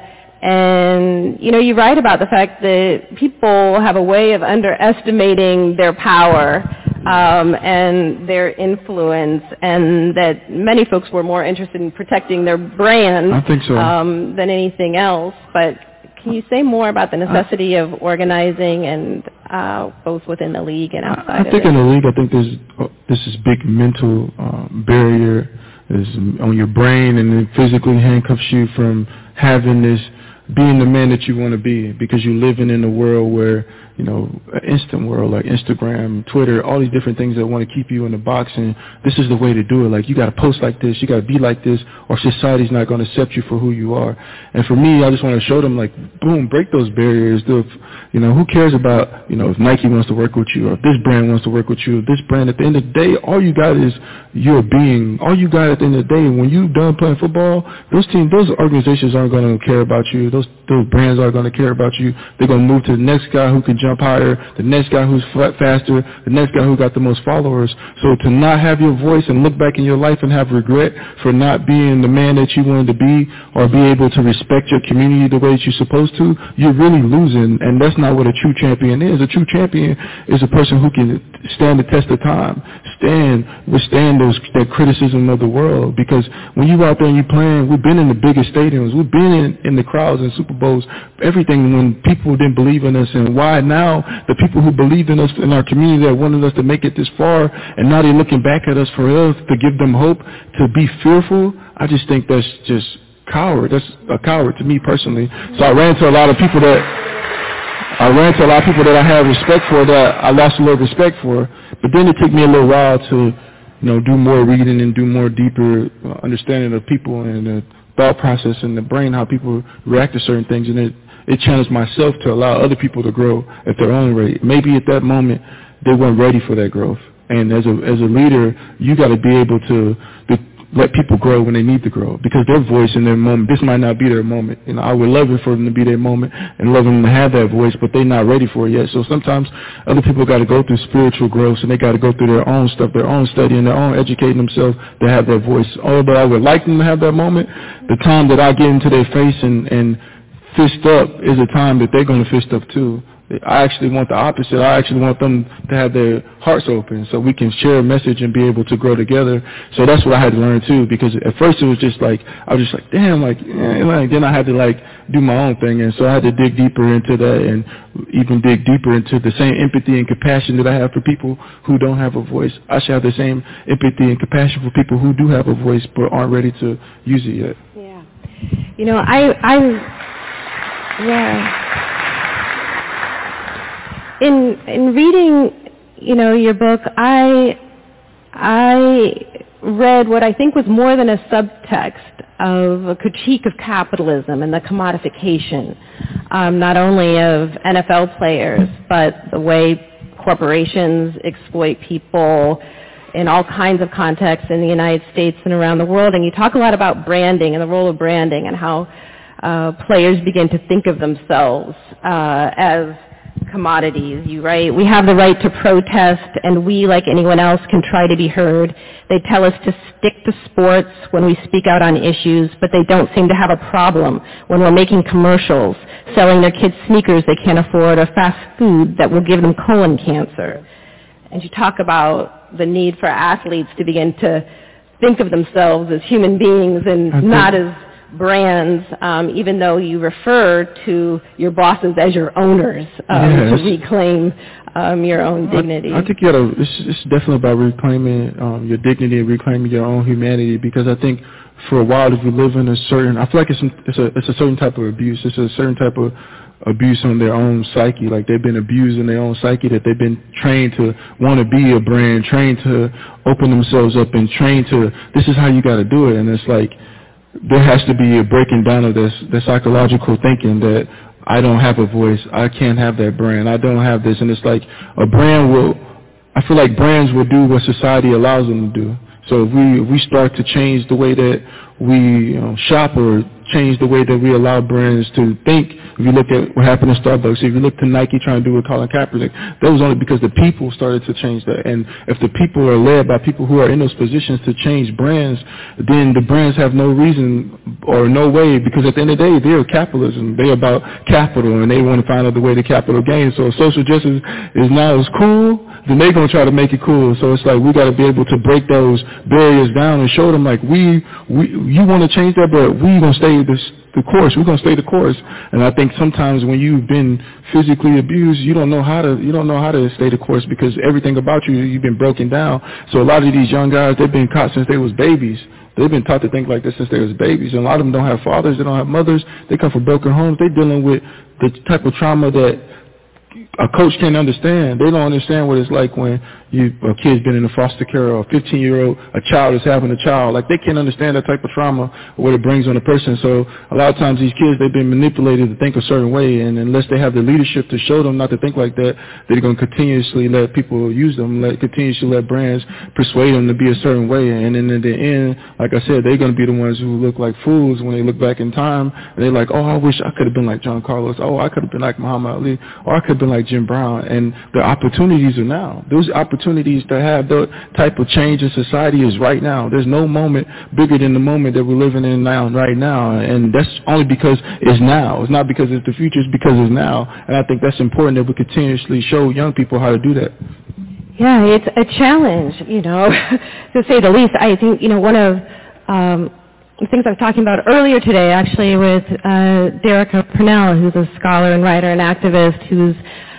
And, you know, you write about the fact that people have a way of underestimating their power um, and their influence, and that many folks were more interested in protecting their brand I think so. um, than anything else. But can you say more about the necessity of organizing, and uh, both within the league and outside I of it? I think in the league, I think there's uh, this is big mental um, barrier is on your brain, and it physically handcuffs you from having this, being the man that you want to be, because you're living in a world where, you know, an instant world like Instagram, Twitter, all these different things that want to keep you in the box, and this is the way to do it. Like, you got to post like this, you got to be like this, or society's not going to accept you for who you are. And for me, I just want to show them, like, boom, break those barriers. Do, you know, who cares about, you know, if Nike wants to work with you, or if this brand wants to work with you, this brand. At the end of the day, all you got is your being. All you got at the end of the day, when you done playing football, those teams, those organizations aren't going to care about you. Those those brands aren't going to care about you. They're going to move to the next guy who can jump higher, the next guy who's faster, the next guy who got the most followers. So to not have your voice and look back in your life and have regret for not being the man that you wanted to be, or be able to respect your community the way that you're supposed to, you're really losing. And that's not what a true champion is. A true champion is a person who can stand the test of time, stand, withstand those that criticism of the world. Because when you out there and you're playing, we've been in the biggest stadiums, we've been in, in the crowds and Super Bowls, everything, when people didn't believe in us. And why now the people who believed in us in our community, that wanted us to make it this far, and now they're looking back at us for us to give them hope, to be fearful, I just think that's just coward. That's a coward to me personally. So I ran to a lot of people that I ran to a lot of people that I had respect for, that I lost a little respect for. But then it took me a little while to, you know, do more reading and do more deeper understanding of people and the thought process and the brain, how people react to certain things. And it, it challenged myself to allow other people to grow at their own rate. Maybe at that moment they weren't ready for that growth. And as a as a leader, you got to be able to, to let people grow when they need to grow, because their voice in their moment, this might not be their moment. You know, I would love it for them to be their moment and love them to have that voice, but they're not ready for it yet. So sometimes other people got to go through spiritual growth, and they got to go through their own stuff, their own study, and their own educating themselves to have that voice. Although I would like them to have that moment, the time that I get into their face and, and fist up is a time that they're going to fist up too. I actually want the opposite. I actually want them to have their hearts open so we can share a message and be able to grow together. So that's what I had to learn too, because at first it was just like, I was just like, damn, like, eh, like then I had to like do my own thing. And so I had to dig deeper into that, and even dig deeper into the same empathy and compassion that I have for people who don't have a voice. I should have the same empathy and compassion for people who do have a voice but aren't ready to use it yet. Yeah. You know, I, I, yeah. In in reading, you know, your book, I I read what I think was more than a subtext of a critique of capitalism and the commodification, um, not only of N F L players, but the way corporations exploit people in all kinds of contexts in the United States and around the world. And you talk a lot about branding and the role of branding, and how uh, players begin to think of themselves uh, as commodities. You write, we have the right to protest, and we, like anyone else, can try to be heard. They tell us to stick to sports when we speak out on issues, but they don't seem to have a problem when we're making commercials, selling their kids sneakers they can't afford, or fast food that will give them colon cancer. And you talk about the need for athletes to begin to think of themselves as human beings and okay. not as brands, um, even though you refer to your bosses as your owners, um, yes. to reclaim um, your own dignity. I, I think you gotta, it's, it's definitely about reclaiming um, your dignity and reclaiming your own humanity, because I think for a while, if you live in a certain, I feel like it's, it's, a, it's a certain type of abuse. It's a certain type of abuse on their own psyche, like they've been abused in their own psyche, that they've been trained to want to be a brand, trained to open themselves up, and trained to, this is how you got to do it. And it's like, there has to be a breaking down of this, the psychological thinking that I don't have a voice, I can't have that brand, I don't have this. And it's like a brand will, I feel like brands will do what society allows them to do. So if we if we start to change the way that we you know, shop or change the way that we allow brands to think. If you look at what happened in Starbucks, if you look to Nike trying to do with Colin Kaepernick, that was only because the people started to change that. And if the people are led by people who are in those positions to change brands, then the brands have no reason or no way, because at the end of the day, they're capitalism. They're about capital, and they want to find out the way to capital gains. So if social justice is now as cool, then they're going to try to make it cool. So it's like we got to be able to break those barriers down and show them, like, we, we you want to change that, but we going to stay this, the course. We're going to stay the course. And I think sometimes when you've been physically abused, you don't know how to you don't know how to stay the course, because everything about you, you've been broken down. So a lot of these young guys, they've been caught since they was babies. They've been taught to think like this since they was babies. And a lot of them don't have fathers. They don't have mothers. They come from broken homes. They're dealing with the type of trauma that a coach can't understand. They don't understand what it's like when you, a kid's been in a foster care, or a fifteen-year-old, a child is having a child. Like, they can't understand that type of trauma or what it brings on a person. So a lot of times these kids, they've been manipulated to think a certain way, and unless they have the leadership to show them not to think like that, they're going to continuously let people use them, let continuously let brands persuade them to be a certain way. And then in the end, like I said, they're going to be the ones who look like fools when they look back in time, and they're like, oh, I wish I could have been like John Carlos. Oh, I could have been like Muhammad Ali. Or I could have been like Jim Brown. And the opportunities are now. Those opportunities to have that type of change in society is right now. There's no moment bigger than the moment that we're living in now, right now. And that's only because it's now. It's not because it's the future. It's because it's now. And I think that's important, that we continuously show young people how to do that. Yeah, it's a challenge, you know, to say the least. I think, you know, one of um, the things I was talking about earlier today, actually, with uh, Derica Purnell, who's a scholar and writer and activist, who's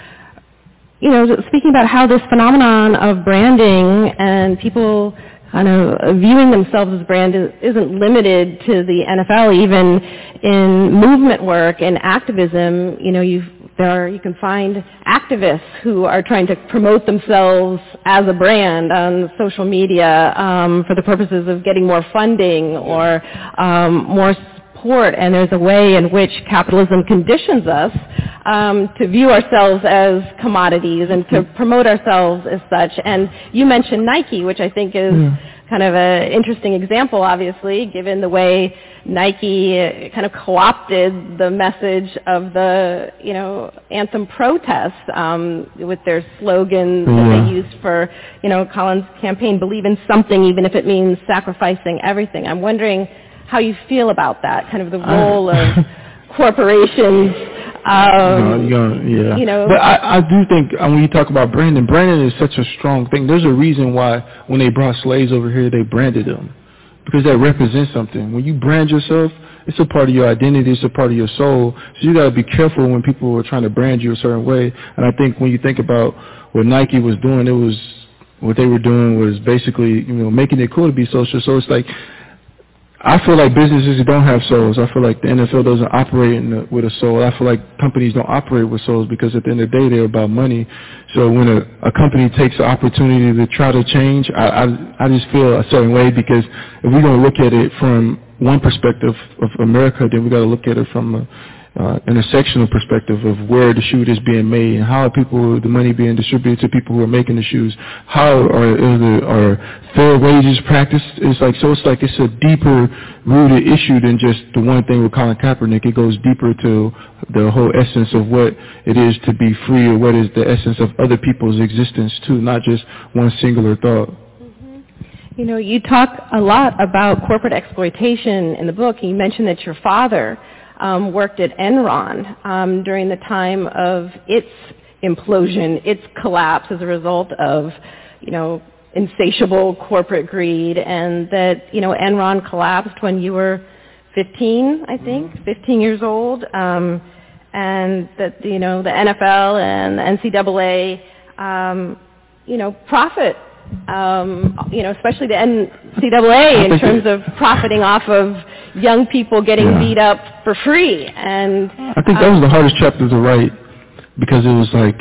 you know, speaking about how this phenomenon of branding and people kind of viewing themselves as brand isn't limited to the N F L. Even in movement work and activism, you know, you've, there are, you can find activists who are trying to promote themselves as a brand on social media um, for the purposes of getting more funding or um, more support. And there's a way in which capitalism conditions us Um, to view ourselves as commodities and to promote ourselves as such. And you mentioned Nike, which I think is yeah. kind of an interesting example, obviously, given the way Nike kind of co-opted the message of the, you know, anthem protest um, with their slogan yeah. that they used for, you know, Colin's campaign, believe in something even if it means sacrificing everything. I'm wondering how you feel about that, kind of the role I, of corporations. Um, no, yeah. You know, but I, I do think uh, when you talk about branding, branding is such a strong thing. There's a reason why when they brought slaves over here, they branded them, because that represents something. When you brand yourself, it's a part of your identity. It's a part of your soul. So you got to be careful when people are trying to brand you a certain way. And I think when you think about what Nike was doing, it was what they were doing was basically, you know, making it cool to be social. So it's like, I feel like businesses don't have souls. I feel like the N F L doesn't operate in the, with a soul. I feel like companies don't operate with souls, because at the end of the day, they're about money. So when a, a company takes the opportunity to try to change, I, I, I just feel a certain way, because if we're going to look at it from one perspective of America, then we got to look at it from a Uh, intersectional perspective of where the shoe is being made, and how are people, the money being distributed to people who are making the shoes. How are, are, the, are fair wages practiced? It's like, so it's like it's a deeper rooted issue than just the one thing with Colin Kaepernick. It goes deeper to the whole essence of what it is to be free, or what is the essence of other people's existence too, not just one singular thought. You know, you talk a lot about corporate exploitation in the book. You mentioned that your father Um, worked at Enron um, during the time of its implosion, its collapse as a result of, you know, insatiable corporate greed, and that, you know, Enron collapsed when you were fifteen, I think, fifteen years old, um, and that, you know, the N F L and the N C double A, um, you know, profit. Um, you know, especially the N C double A in terms of profiting off of young people getting yeah. beat up for free. And I think that um, was the hardest chapter to write, because it was like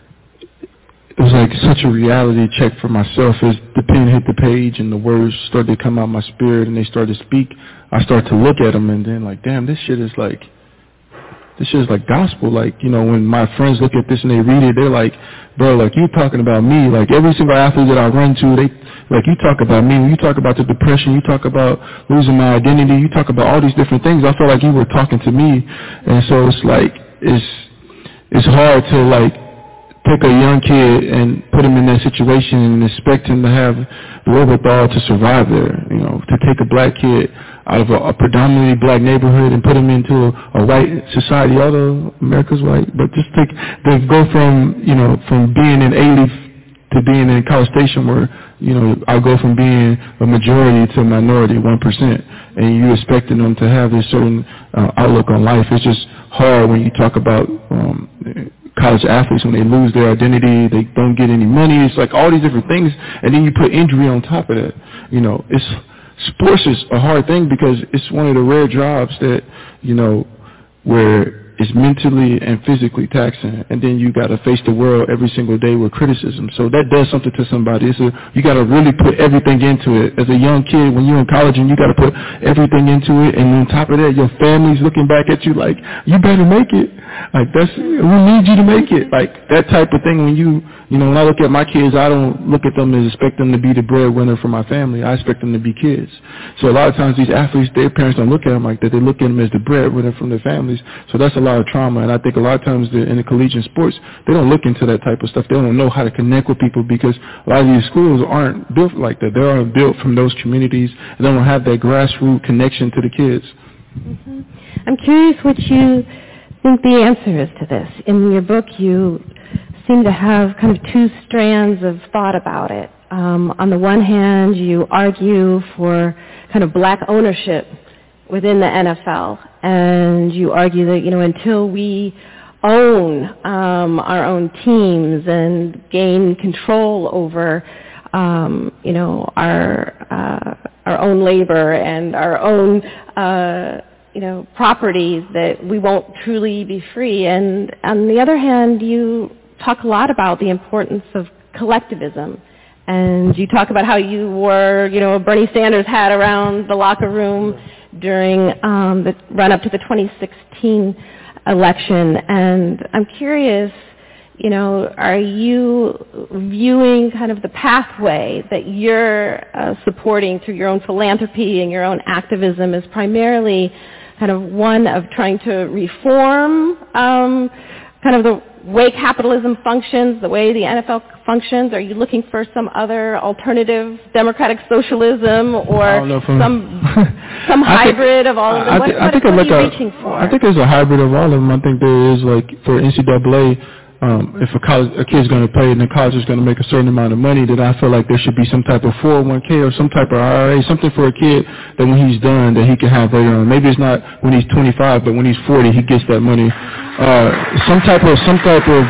it was like such a reality check for myself. As the pen hit the page and the words started to come out my spirit and they started to speak, I started to look at them and then like, damn, this shit is like, this shit is like gospel. Like, you know, when my friends look at this and they read it, they're like, bro, like, you talking about me. Like, every single athlete that I run to, they, like, you talk about me. When you talk about the depression, you talk about losing my identity, you talk about all these different things. I feel like you were talking to me. And so it's like, it's, it's hard to, like, take a young kid and put him in that situation and expect him to have the wherewithal to survive there. You know, to take a black kid out of a, a predominantly black neighborhood and put him into a, a white society, although America's white, but just take, to go from, you know, from being in A-Leaf to being in College Station where, you know, I go from being a majority to a minority, one percent, and you expecting them to have this certain uh, outlook on life. It's just hard when you talk about um, college athletes, when they lose their identity, they don't get any money. It's like all these different things, and then you put injury on top of that. You know, it's sports is a hard thing because it's one of the rare jobs that, you know, where it's mentally and physically taxing, and then you got to face the world every single day with criticism. So that does something to somebody. It's a, you got to really put everything into it. As a young kid, when you're in college and you got to put everything into it, and on top of that, your family's looking back at you like, you better make it. Like, that's, we need you to make it. Like, that type of thing. When you, you know, when I look at my kids, I don't look at them and expect them to be the breadwinner for my family. I expect them to be kids. So a lot of times these athletes, their parents don't look at them like that. They look at them as the breadwinner from their families. So that's a lot of trauma. And I think a lot of times the, in the collegiate sports, they don't look into that type of stuff. They don't know how to connect with people because a lot of these schools aren't built like that. They aren't built from those communities. They don't have that grassroots connection to the kids. Mm-hmm. I'm curious what you think the answer is to this. In your book, you seem to have kind of two strands of thought about it. Um, on the one hand, you argue for kind of black ownership within the N F L, and you argue that, you know, until we own um, our own teams and gain control over, um, you know, our uh, our own labor and our own uh, you know, properties, that we won't truly be free. And on the other hand, you talk a lot about the importance of collectivism. And you talk about how you wore, you know, a Bernie Sanders hat around the locker room during um, the run-up to the twenty sixteen election. And I'm curious, you know, are you viewing kind of the pathway that you're uh, supporting through your own philanthropy and your own activism as primarily kind of one of trying to reform um, kind of the way capitalism functions, the way the N F L functions? Are you looking for some other alternative democratic socialism or some some hybrid think, of all of them? I, What, th- what, I think what are like you a, reaching for? I think there's a hybrid of all of them. I think there is, like, for N C double A, Um, if a college, a kid's going to play and the college is going to make a certain amount of money, then I feel like there should be some type of four oh one k or some type of I R A, something for a kid that when he's done that he can have later on. Maybe it's not when he's twenty-five, but when he's forty, he gets that money. Uh, some type of, some type of,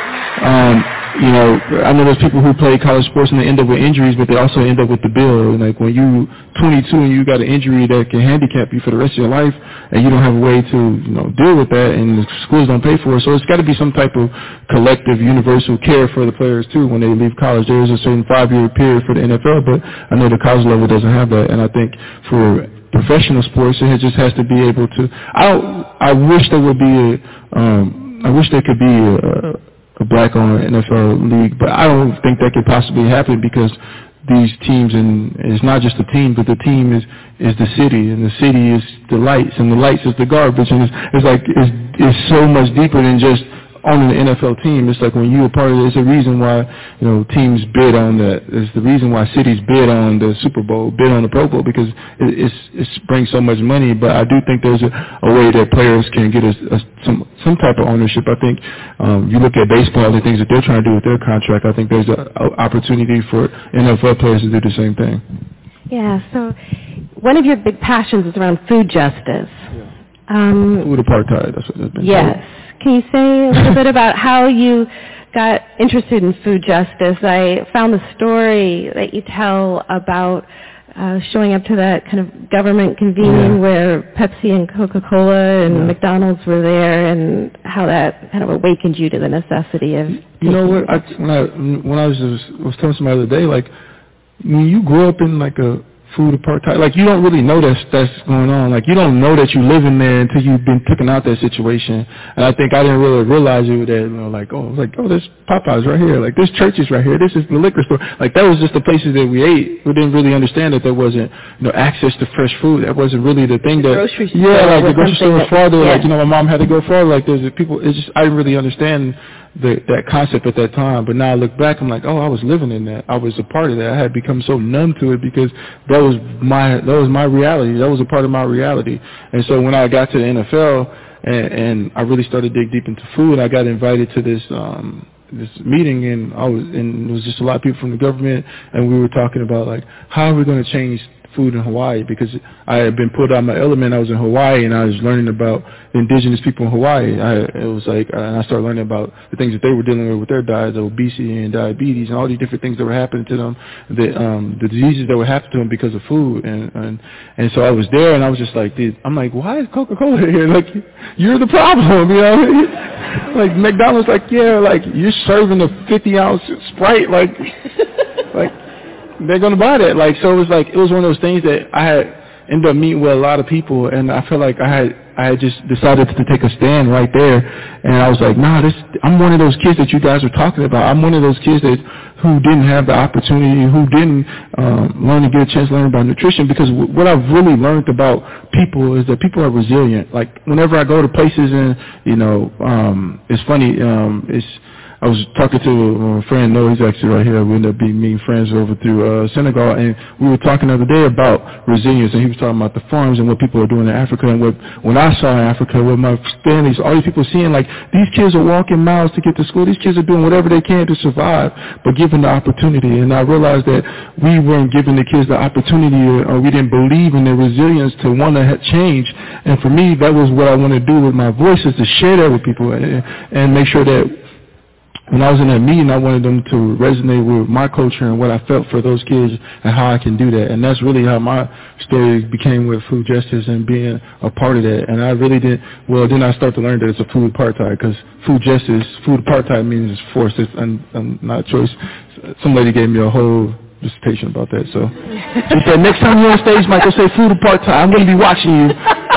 um, you know, I know there's people who play college sports and they end up with injuries, but they also end up with the bill. Like when you twenty-two and you got an injury that can handicap you for the rest of your life, and you don't have a way to, you know, deal with that, and the schools don't pay for it. So it's got to be some type of collective, universal care for the players too when they leave college. There is a certain five-year period for the N F L, but I know the college level doesn't have that, and I think for professional sports, it just has to be able to. I don't, I wish there would be a. Um, I wish there could be a. a black-owned N F L league, but I don't think that could possibly happen because these teams, and it's not just the team, but the team is, is the city, and the city is the lights, and the lights is the garbage, and it's, it's like, it's, it's so much deeper than just owning the N F L team. It's like when you're a part of it, it's a reason why, you know, teams bid on that. It's the reason why cities bid on the Super Bowl, bid on the Pro Bowl, because it it's, it brings so much money. But I do think there's a, a way that players can get a, a, some some type of ownership. I think um, you look at baseball, the things that they're trying to do with their contract, I think there's an opportunity for N F L players to do the same thing. Yeah, so one of your big passions is around food justice. Yeah. Um, food apartheid, that's what it's been Yes. called. Can you say a little bit about how you got interested in food justice? I found the story that you tell about uh, showing up to that kind of government convening yeah. where Pepsi and Coca-Cola and yeah. McDonald's were there, and how that kind of awakened you to the necessity of... You know what? I, when I when I was just, was telling somebody the other day, like, when you grow up in like a food apartheid. Like, you don't really know that's, that's going on. Like, you don't know that you live in there until you've been taken out that situation. And I think I didn't really realize it that, you know, like, oh, like, oh, there's Popeyes right here. Like, there's churches right here. This is the liquor store. Like, that was just the places that we ate. We didn't really understand that there wasn't, you know, access to fresh food. That wasn't really the thing the that, grocery store yeah, like the grocery store was farther. Yeah. Like, you know, my mom had to go farther. Like, there's people, it's just, I didn't really understand the, that concept at that time. But now I look back, I'm like, oh, I was living in that. I was a part of that. I had become so numb to it because that was my that was my reality. That was a part of my reality. And so when I got to the N F L and, and I really started to dig deep into food, I got invited to this um, this meeting, and I was and it was just a lot of people from the government, and we were talking about like how are we going to change food in Hawaii, because I had been put out of my element. I was in Hawaii and I was learning about the indigenous people in Hawaii. I, it was like, and I started learning about the things that they were dealing with with their diets, obesity and diabetes and all these different things that were happening to them, the um, the diseases that were happening to them because of food. And, and and so I was there and I was just like, dude, I'm like, why is Coca-Cola here? Like, you're the problem, you know? Like McDonald's, like, yeah, like you're serving a fifty ounce Sprite, like, like. They're going to buy that. Like, so it was like, it was one of those things that I had ended up meeting with a lot of people, and I felt like I had, I had just decided to take a stand right there, and I was like, nah, this, I'm one of those kids that you guys are talking about. I'm one of those kids that, who didn't have the opportunity, who didn't um, learn to get a chance to learn about nutrition, because w- what I've really learned about people is that people are resilient. Like, whenever I go to places and, you know, um, it's funny, um, it's, I was talking to a friend, no, he's actually right here. We ended up being meeting friends over through uh, Senegal, and we were talking the other day about resilience, and he was talking about the farms and what people are doing in Africa, and what when I saw in Africa, what my families, all these people seeing, like, these kids are walking miles to get to school. These kids are doing whatever they can to survive, but given the opportunity. And I realized that we weren't giving the kids the opportunity, or we didn't believe in their resilience to want to change. And for me, that was what I want to do with my voice, is to share that with people and, and make sure that when I was in that meeting, I wanted them to resonate with my culture and what I felt for those kids and how I can do that. And that's really how my story became with food justice and being a part of that. And I really did, well, then I started to learn that it's a food apartheid, because food justice, food apartheid means it's forced, it's un, un, not a choice. Some lady gave me a whole dissertation about that. So she said, next time you're on stage, Michael, say food apartheid. I'm going to be watching you.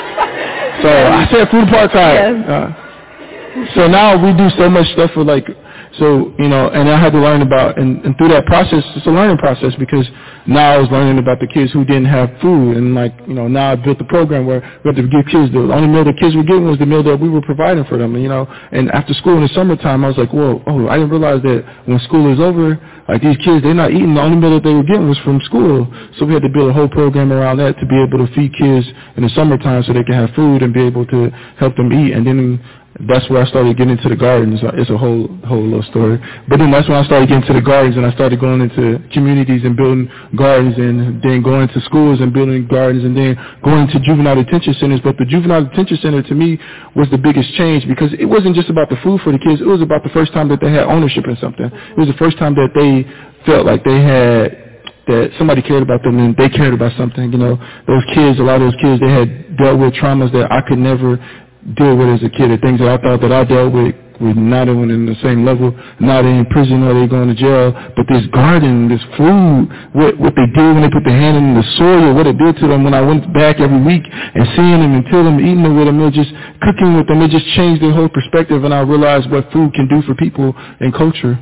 So I said food apartheid. Yes. Uh, so now we do so much stuff for, like, so, you know, and I had to learn about, and, and through that process, it's a learning process, because now I was learning about the kids who didn't have food, and, like, you know, now I built a program where we had to give kids, the only meal the kids were getting was the meal that we were providing for them, and, you know, and after school in the summertime, I was like, whoa, oh, I didn't realize that when school is over, like, these kids, they're not eating, the only meal that they were getting was from school, so we had to build a whole program around that to be able to feed kids in the summertime so they can have food and be able to help them eat. And then that's where I started getting into the gardens. It's a whole whole little story. But then that's when I started getting to the gardens, and I started going into communities and building gardens, and then going to schools and building gardens, and then going to juvenile detention centers. But the juvenile detention center, to me, was the biggest change, because it wasn't just about the food for the kids. It was about the first time that they had ownership in something. It was the first time that they felt like they had, that somebody cared about them and they cared about something. You know, those kids, a lot of those kids, they had dealt with traumas that I could never deal with as a kid, the things that I thought that I dealt with with not even in the same level. Now they're in prison or they're going to jail. But this garden, this food, what what they did when they put their hand in the soil, what it did to them when I went back every week and seeing them and till them, eating them with them, it just cooking with them, it just changed their whole perspective, and I realized what food can do for people and culture.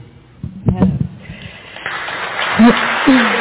Yeah.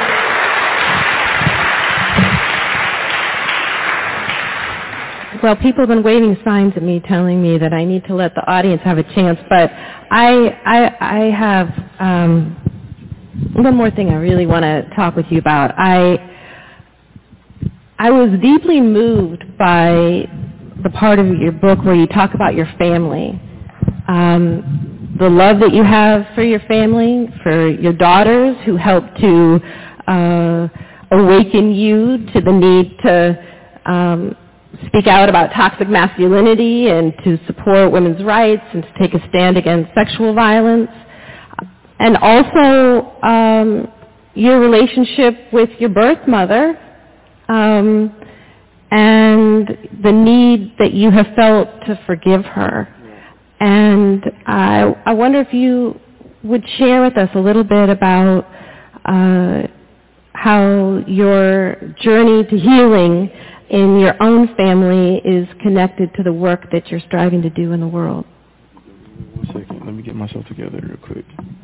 Well, people have been waving signs at me telling me that I need to let the audience have a chance, but I I, I have um, one more thing I really want to talk with you about. I I was deeply moved by the part of your book where you talk about your family, um, the love that you have for your family, for your daughters who helped to uh, awaken you to the need to um, speak out about toxic masculinity and to support women's rights and to take a stand against sexual violence. And also um, your relationship with your birth mother um, and the need that you have felt to forgive her. And I, I wonder if you would share with us a little bit about uh, how how your journey to healing in your own family is connected to the work that you're striving to do in the world. One second. Let me get myself together real quick.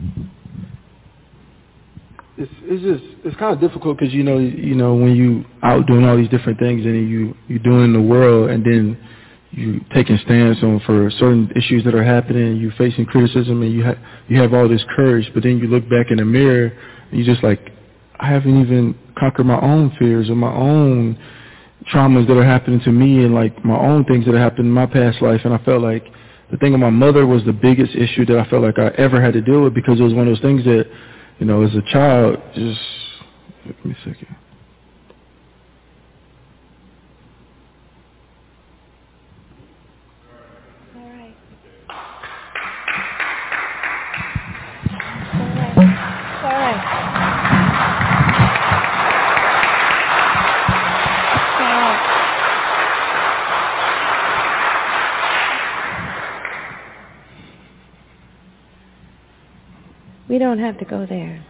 It's it's just it's kind of difficult because you know you know when you out doing all these different things and you you doing the world and then you taking stance on for certain issues that are happening, you facing criticism and you have you have all this courage, but then you look back in the mirror and you just like, I haven't even conquered my own fears or my own traumas that are happening to me and like my own things that have happened in my past life. And I felt like the thing of my mother was the biggest issue that I felt like I ever had to deal with because it was one of those things that, you know, as a child, just, give me a second. We don't have to go there.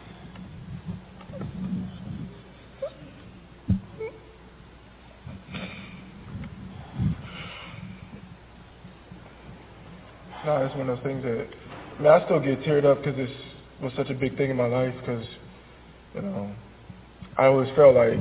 No, it's one of those things that, I mean, I still get teared up because it was such a big thing in my life because, you know, I always felt like,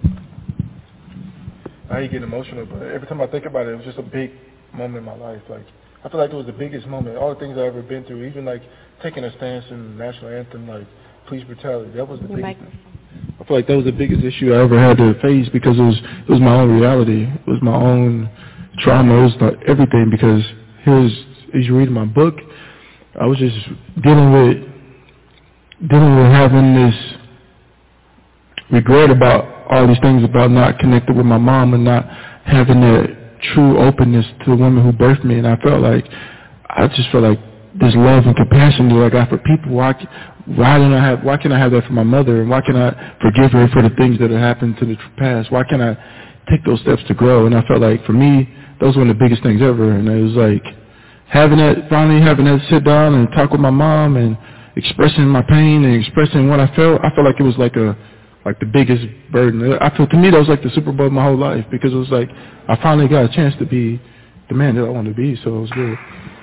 I hate getting emotional, but every time I think about it, it was just a big moment in my life. Like, I feel like it was the biggest moment. All the things I've ever been through, even like taking a stance in the national anthem, like police brutality, that was the Your biggest. microphone. I feel like that was the biggest issue I ever had to face because it was it was my own reality, it was my own trauma, it was like everything. Because here's, as you read in my book, I was just dealing with dealing with having this regret about all these things, about not connected with my mom and not having that true openness to the woman who birthed me. And I felt like, I just felt like this love and compassion that I got for people. Why, why didn't I have, why can't I have that for my mother? And why can't I forgive her for the things that have happened to the past? Why can't I take those steps to grow? And I felt like for me, those were one of the biggest things ever. And it was like having that, finally having that sit down and talk with my mom and expressing my pain and expressing what I felt. I felt like it was like a, like the biggest burden. I feel, to me, that was like the Super Bowl of my whole life because it was like I finally got a chance to be the man that I wanted to be, so it was good.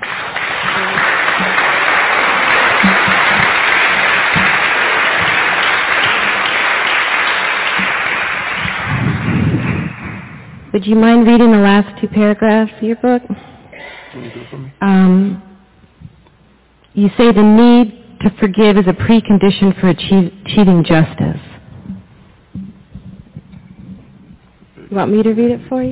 Would you mind reading the last two paragraphs of your book? Can you do it for me? Um, you say the need to forgive is a precondition for achieve, achieving justice. You want me to read it for you?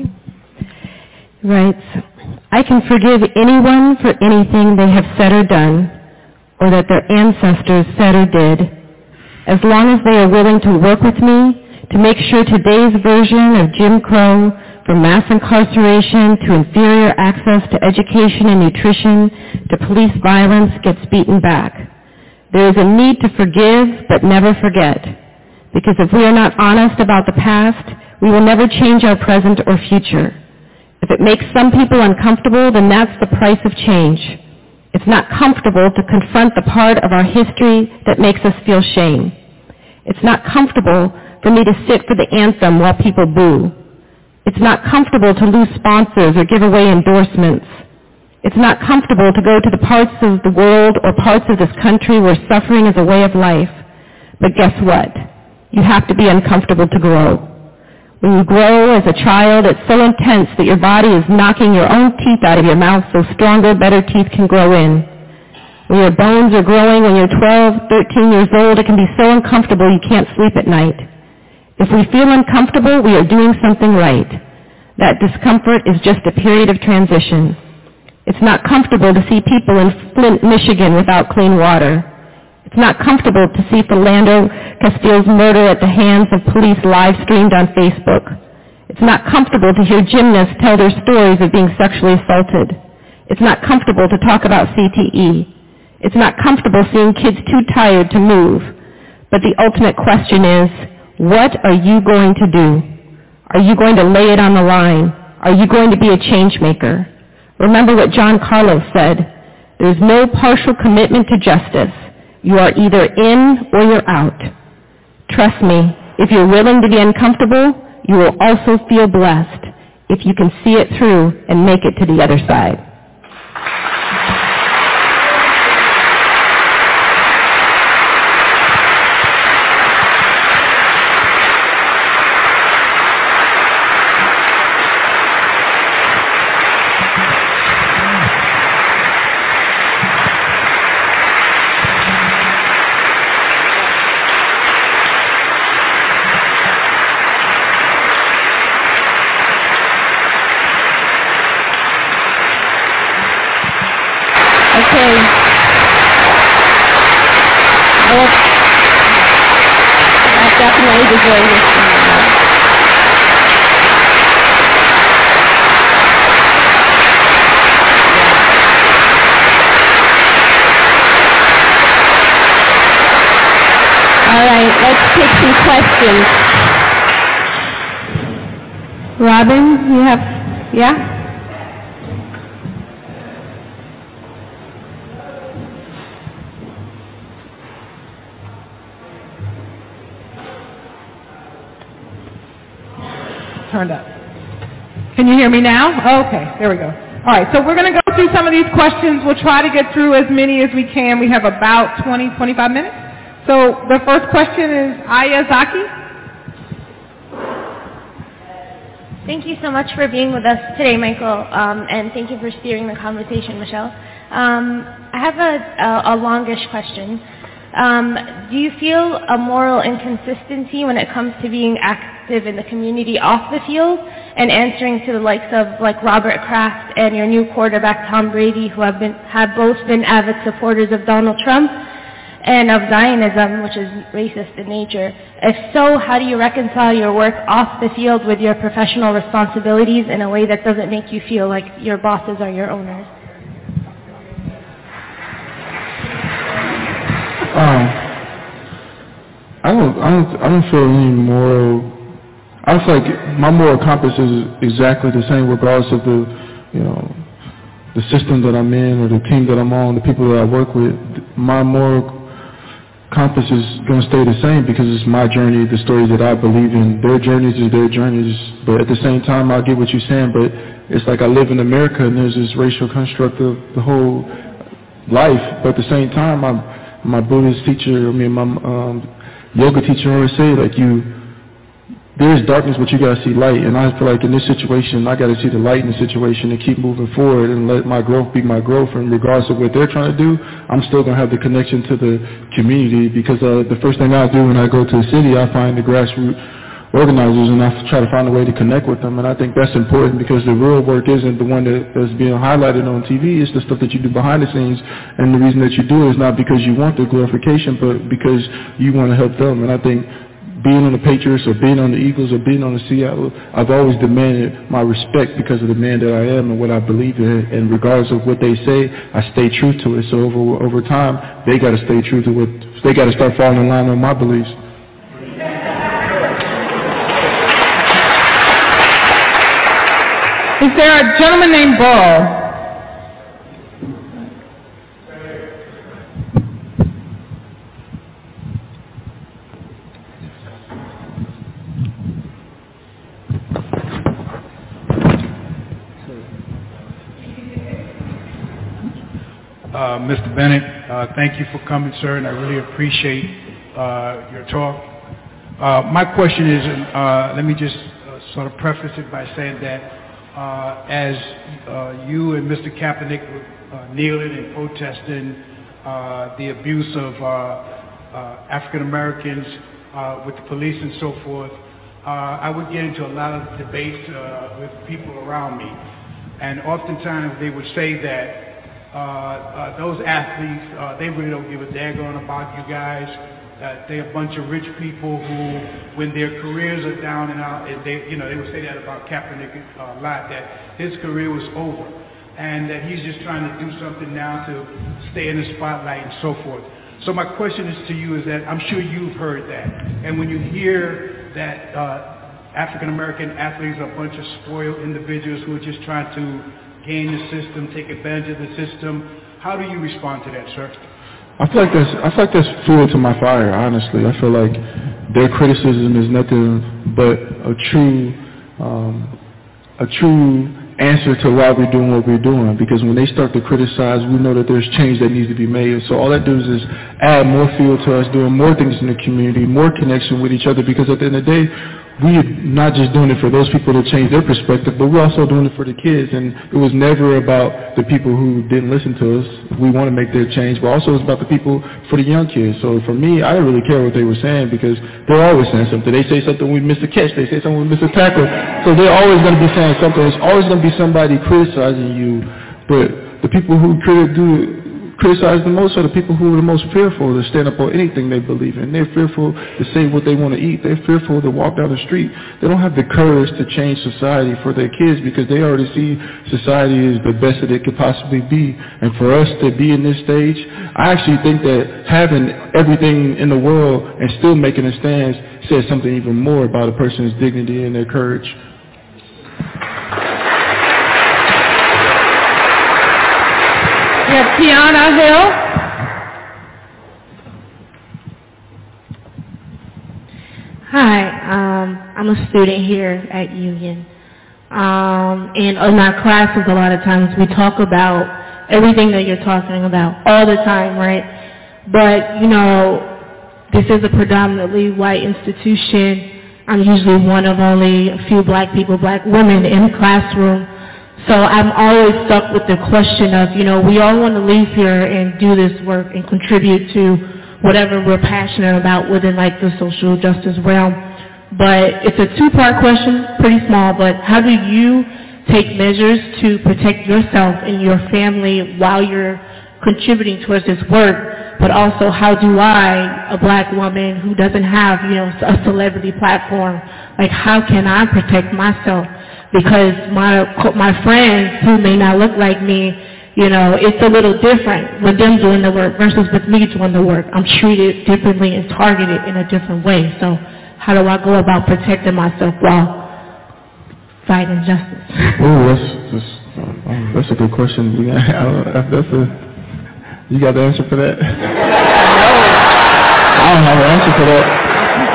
It writes, I can forgive anyone for anything they have said or done, or that their ancestors said or did, as long as they are willing to work with me to make sure today's version of Jim Crow, from mass incarceration to inferior access to education and nutrition to police violence, gets beaten back. There is a need to forgive but never forget, because if we are not honest about the past, we will never change our present or future. If it makes some people uncomfortable, then that's the price of change. It's not comfortable to confront the part of our history that makes us feel shame. It's not comfortable for me to sit for the anthem while people boo. It's not comfortable to lose sponsors or give away endorsements. It's not comfortable to go to the parts of the world or parts of this country where suffering is a way of life. But guess what? You have to be uncomfortable to grow. When you grow as a child, it's so intense that your body is knocking your own teeth out of your mouth so stronger, better teeth can grow in. When your bones are growing when you're twelve, thirteen years old, it can be so uncomfortable you can't sleep at night. If we feel uncomfortable, we are doing something right. That discomfort is just a period of transition. It's not comfortable to see people in Flint, Michigan without clean water. It's not comfortable to see Philando Castile's murder at the hands of police live streamed on Facebook. It's not comfortable to hear gymnasts tell their stories of being sexually assaulted. It's not comfortable to talk about C T E. It's not comfortable seeing kids too tired to move. But the ultimate question is, what are you going to do? Are you going to lay it on the line? Are you going to be a change maker? Remember what John Carlos said, there's no partial commitment to justice. You are either in or you're out. Trust me, If you're willing to be uncomfortable, you will also feel blessed if you can see it through and make it to the other side. Robin, you have, yeah? Turned up. Can you hear me now? Okay, there we go. All right, so we're going to go through some of these questions. We'll try to get through as many as we can. We have about twenty, twenty-five minutes. So the first question is Aya Zaki. Thank you so much for being with us today, Michael, um, and thank you for steering the conversation, Michelle. Um, I have a, a, a longish question. Um, do you feel a moral inconsistency when it comes to being active in the community off the field and answering to the likes of like Robert Kraft and your new quarterback Tom Brady, who have been have both been avid supporters of Donald Trump and of Zionism, which is racist in nature? If so, how do you reconcile your work off the field with your professional responsibilities in a way that doesn't make you feel like your bosses are your owners? Um, I don't, I don't, I don't feel any moral. I feel like my moral compass is exactly the same, regardless of the, you know, the system that I'm in or the team that I'm on, the people that I work with. My moral compass is going to stay the same because it's my journey, the story that I believe in. Their journeys is their journeys, but at the same time, I get what you're saying. But it's like I live in America, and there's this racial construct of the whole life. But at the same time, I'm my Buddhist teacher, I mean, my um, yoga teacher always say, like, you, there is darkness, but you got to see light. And I feel like in this situation, I got to see the light in the situation and keep moving forward and let my growth be my growth. And regardless of what they're trying to do, I'm still going to have the connection to the community, because uh, the first thing I do when I go to the city, I find the grassroots organizers and I try to find a way to connect with them. And I think that's important, because the real work isn't the one that, that's being highlighted on T V. It's the stuff that you do behind the scenes, and the reason that you do it is not because you want the glorification, but because you want to help them. And I think being on the Patriots or being on the Eagles or being on the Seattle, I've always demanded my respect because of the man that I am and what I believe in. And regardless of what they say, I stay true to it. So over over time, they got to stay true to what they got to start falling in line on my beliefs. Is there a gentleman named Burl? Uh, Mister Bennett, uh, thank you for coming, sir, and I really appreciate uh, your talk. Uh, my question is, uh, let me just uh, sort of preface it by saying that Uh, as uh, you and Mister Kaepernick were uh, kneeling and protesting uh, the abuse of uh, uh, African Americans uh, with the police and so forth, uh, I would get into a lot of debates uh, with people around me. And oftentimes they would say that uh, uh, those athletes, uh, they really don't give a daggone about you guys. Uh, they're a bunch of rich people who, when their careers are down and out, and they, you know, they would say that about Kaepernick a lot, that his career was over, and that he's just trying to do something now to stay in the spotlight and so forth. So my question is to you is that I'm sure you've heard that, and when you hear that uh, African American athletes are a bunch of spoiled individuals who are just trying to game the system, take advantage of the system, how do you respond to that, sir? I feel like that's I feel like that's fuel to my fire, honestly. I feel like their criticism is nothing but a true, um, a true answer to why we're doing what we're doing, because when they start to criticize, we know that there's change that needs to be made. So all that does is add more fuel to us doing more things in the community, more connection with each other, because at the end of the day, we're not just doing it for those people to change their perspective, but we're also doing it for the kids. And it was never about the people who didn't listen to us. We want to make their change, but also it's about the people for the young kids. So for me, I didn't really care what they were saying, because they're always saying something. They say something, we miss a catch. They say something, we miss a tackle. So they're always going to be saying something. It's always going to be somebody criticizing you. But the people who crit- do criticize the most are the people who are the most fearful to stand up on anything they believe in. They're fearful to say what they want to eat. They're fearful to walk down the street. They don't have the courage to change society for their kids, because they already see society as the best that it could possibly be. And for us to be in this stage, I actually think that having everything in the world and still making a stand says something even more about a person's dignity and their courage. We have Tiana Hill. Hi, um, I'm a student here at Union. Um, and in our classes, a lot of times we talk about everything that you're talking about all the time, right? But, you know, this is a predominantly white institution. I'm usually one of only a few black people, black women in the classroom. So I'm always stuck with the question of, you know, we all want to leave here and do this work and contribute to whatever we're passionate about within like the social justice realm. But it's a two-part question, pretty small, but how do you take measures to protect yourself and your family while you're contributing towards this work? But also, how do I, a black woman who doesn't have, you know, a celebrity platform, like how can I protect myself? Because my my friends who may not look like me, you know, it's a little different with them doing the work versus with me doing the work. I'm treated differently and targeted in a different way. So how do I go about protecting myself while fighting justice? Oh, that's that's, um, that's a good question. You got, that's a, you got the answer for that? I don't have an answer for that.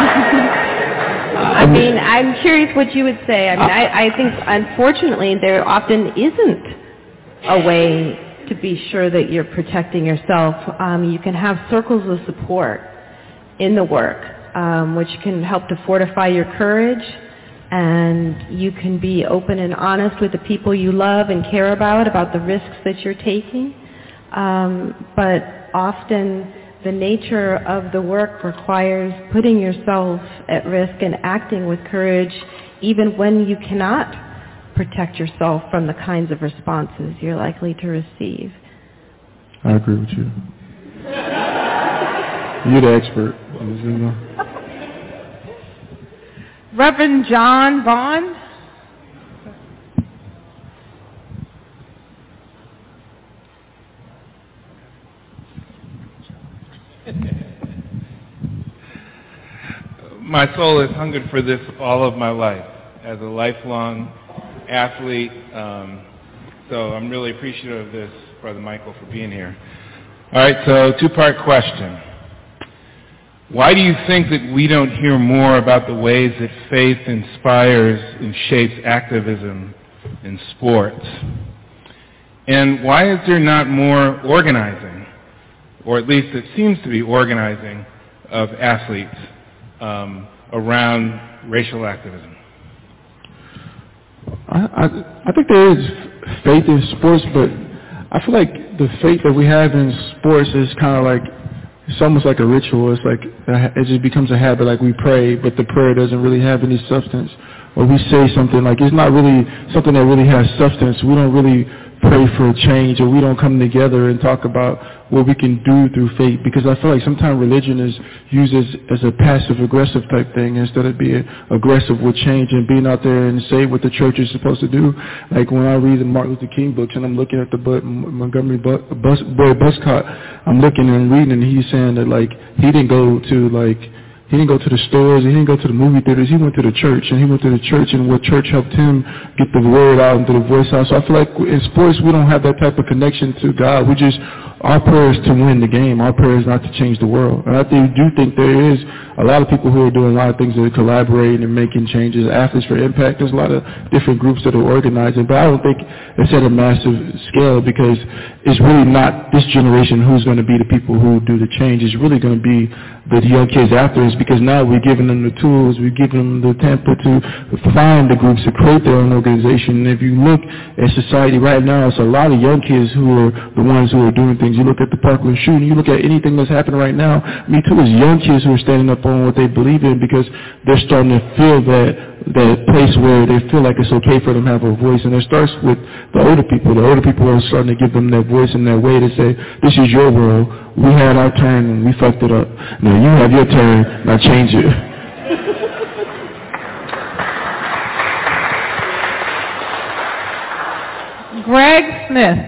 I mean, I'm curious what you would say. I mean, I, I think, unfortunately, there often isn't a way to be sure that you're protecting yourself. Um, you can have circles of support in the work, um, which can help to fortify your courage, and you can be open and honest with the people you love and care about, about the risks that you're taking. Um, but often the nature of the work requires putting yourself at risk and acting with courage even when you cannot protect yourself from the kinds of responses you're likely to receive. I agree with you. You're the expert. Reverend John Vaughn. My soul has hungered for this all of my life as a lifelong athlete. Um, so I'm really appreciative of this, Brother Michael, for being here. All right, so two-part question. Why do you think that we don't hear more about the ways that faith inspires and shapes activism in sports? And why is there not more organizing, or at least it seems to be organizing, of athletes um, around racial activism? I, I, I think there is faith in sports, but I feel like the faith that we have in sports is kind of like, it's almost like a ritual. It's like, it just becomes a habit, like we pray, but the prayer doesn't really have any substance. Or we say something, like it's not really something that really has substance. We don't really pray for a change, or we don't come together and talk about what we can do through faith, because I feel like sometimes religion is used as, as a passive-aggressive type thing instead of being aggressive with change and being out there and say what the church is supposed to do. Like when I read the Martin Luther King books and I'm looking at the Bu- Montgomery Bu- Bus, Boy Buscott, I'm looking and reading, and he's saying that like he didn't go to like He didn't go to the stores. He didn't go to the movie theaters. He went to the church, and he went to the church, and what church helped him get the word out and get the voice out. So I feel like in sports, we don't have that type of connection to God. We just our prayer is to win the game. Our prayer is not to change the world. And I think, do think there is a lot of people who are doing a lot of things that are collaborating and making changes. Athletes for Impact, there's a lot of different groups that are organizing, but I don't think it's at a massive scale because it's really not this generation who's going to be the people who do the change. It's really going to be the young kids after us because now we're giving them the tools, we're giving them the template to find the groups to create their own organization. And if you look at society right now, it's a lot of young kids who are the ones who are doing things. You look at the Parkland shooting, you look at anything that's happening right now, Me Too is young kids who are standing up on what they believe in because they're starting to feel that that place where they feel like it's okay for them to have a voice. And it starts with the older people. The older people are starting to give them their voice and their way to say, this is your world. We had our turn and we fucked it up. Now you have your turn. Now change it. Greg Smith.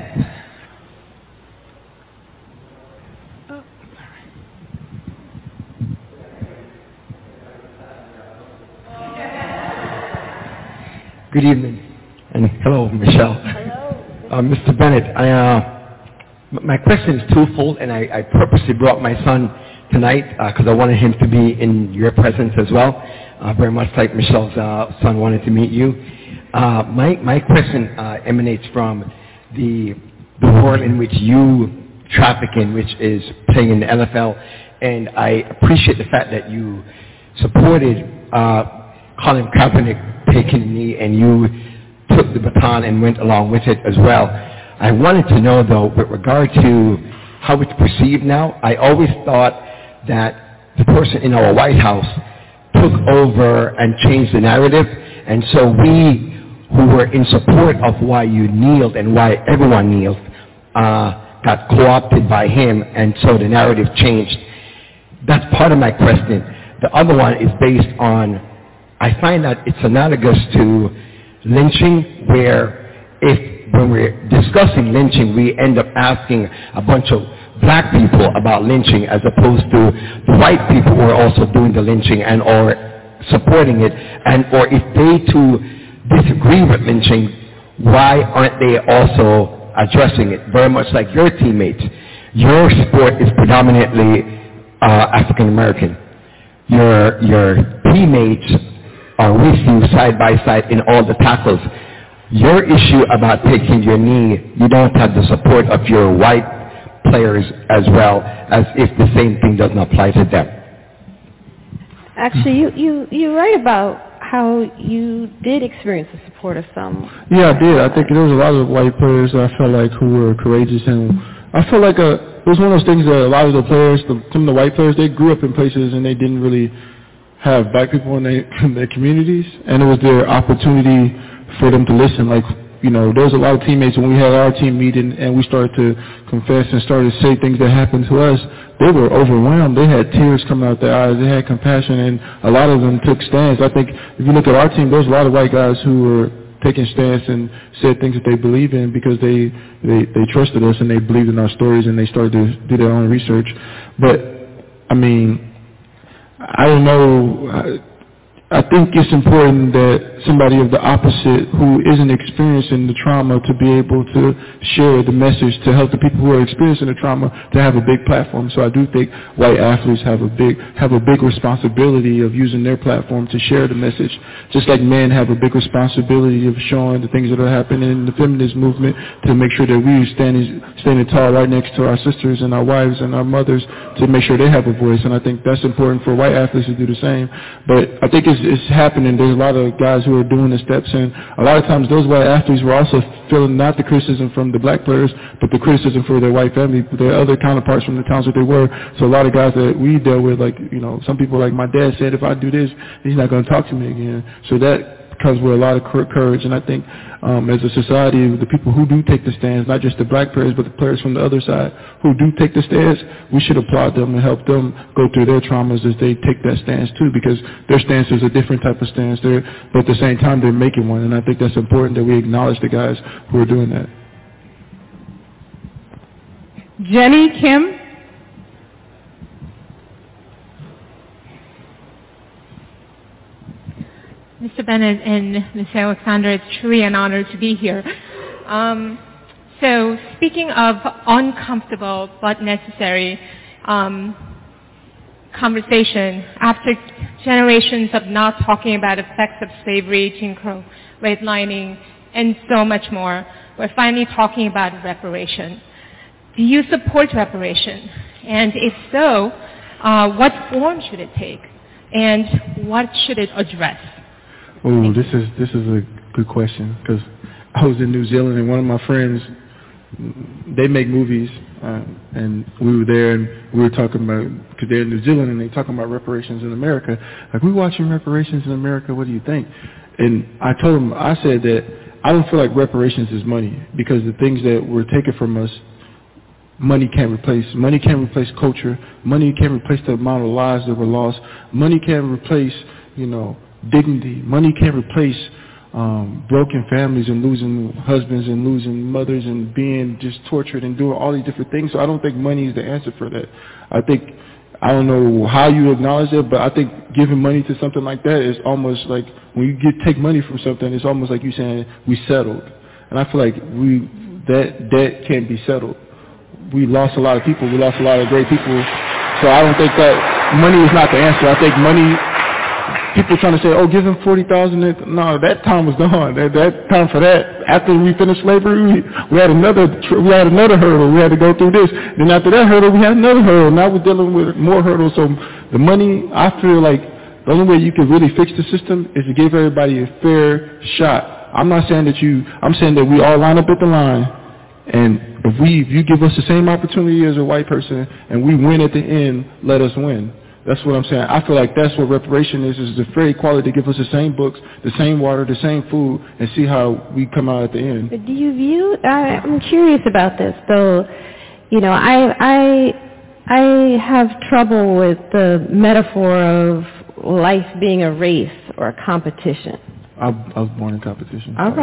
Good evening, and hello, Michelle. Hello. Uh, Mister Bennett, I, uh, my question is twofold, and I, I purposely brought my son tonight because uh, I wanted him to be in your presence as well, uh, very much like Michelle's uh, son wanted to meet you. Uh, my, my question uh, emanates from the, the world in which you traffic in, which is playing in the N F L, and I appreciate the fact that you supported uh, Colin Kaepernick taking the knee and you took the baton and went along with it as well. I wanted to know though, with regard to how it's perceived now, I always thought that the person in our White House took over and changed the narrative, and so we who were in support of why you kneeled and why everyone kneeled uh, got co-opted by him, and so the narrative changed. That's part of my question. The other one is based on, I find that it's analogous to lynching, where if when we're discussing lynching, we end up asking a bunch of black people about lynching as opposed to the white people who are also doing the lynching and or supporting it, and or if they too disagree with lynching, why aren't they also addressing it? Very much like your teammates. Your sport is predominantly uh, African American. Your your teammates are with you side by side in all the tackles. Your issue about taking your knee, you don't have the support of your white players as well, as if the same thing doesn't apply to them. Actually, you, you, you're right about how you did experience the support of some. Yeah, I did. I think there was a lot of white players that I felt like who were courageous, and I felt like a, it was one of those things that a lot of the players, the, some of the white players, they grew up in places and they didn't really have black people in their, in their communities, and it was their opportunity for them to listen. Like, you know, there was a lot of teammates when we had our team meeting and we started to confess and started to say things that happened to us, they were overwhelmed. They had tears coming out their eyes. They had compassion, and a lot of them took stands. I think if you look at our team, there's a lot of white guys who were taking stands and said things that they believe in because they, they, they trusted us and they believed in our stories and they started to do their own research. But, I mean, I don't know. I, I think it's important that somebody of the opposite who isn't experiencing the trauma to be able to share the message to help the people who are experiencing the trauma to have a big platform. So I do think white athletes have a big have a big responsibility of using their platform to share the message, just like men have a big responsibility of showing the things that are happening in the feminist movement to make sure that we are standing standing tall right next to our sisters and our wives and our mothers to make sure they have a voice. And I think that's important for white athletes to do the same. But I think it's it's happening. There's a lot of guys who are doing the steps, and a lot of times those white athletes were also feeling not the criticism from the black players, but the criticism for their white family, their other counterparts from the towns that they were. So a lot of guys that we dealt with, like, you know, some people like my dad said, if I do this, he's not going to talk to me again. So that comes with a lot of courage, and I think um, as a society, the people who do take the stands, not just the black players, but the players from the other side who do take the stands, we should applaud them and help them go through their traumas as they take that stance too, because their stance is a different type of stance, they're, but at the same time they're making one, and I think that's important that we acknowledge the guys who are doing that. Jenny Kim. Mister Bennett and Miz Alexander, it's truly an honor to be here. Um, So speaking of uncomfortable but necessary um, conversation, after generations of not talking about effects of slavery, Jim Crow, redlining, and so much more, we're finally talking about reparation. Do you support reparation? And if so, uh, what form should it take? And what should it address? Oh, this is this is a good question, because I was in New Zealand and one of my friends, they make movies, uh, and we were there and we were talking about, because they're in New Zealand and they're talking about reparations in America. Like, we watching reparations in America, what do you think? And I told them, I said that I don't feel like reparations is money, because the things that were taken from us, money can't replace. Money can't replace culture. Money can't replace the amount of lives that were lost. Money can't replace, you know, dignity. Money can't replace um, broken families and losing husbands and losing mothers and being just tortured and doing all these different things. So I don't think money is the answer for that. I think, I don't know how you acknowledge it, but I think giving money to something like that is almost like, when you get take money from something, it's almost like you saying, we settled. And I feel like we that debt can't be settled. We lost a lot of people. We lost a lot of great people. So I don't think that money is not the answer. I think money, people trying to say, oh, give them forty thousand dollars. No, that time was gone. That, that time for that. After we finished slavery, we, we had another we had another hurdle. We had to go through this. Then after that hurdle, we had another hurdle. Now we're dealing with more hurdles. So the money, I feel like the only way you can really fix the system is to give everybody a fair shot. I'm not saying that you, I'm saying that we all line up at the line, and if we, if you give us the same opportunity as a white person and we win at the end, let us win. That's what I'm saying. I feel like that's what reparation is, is the fair equality to give us the same books, the same water, the same food, and see how we come out at the end. But do you view, I, I'm curious about this, though, you know, I, I, I have trouble with the metaphor of life being a race or a competition. I, I was born in competition. All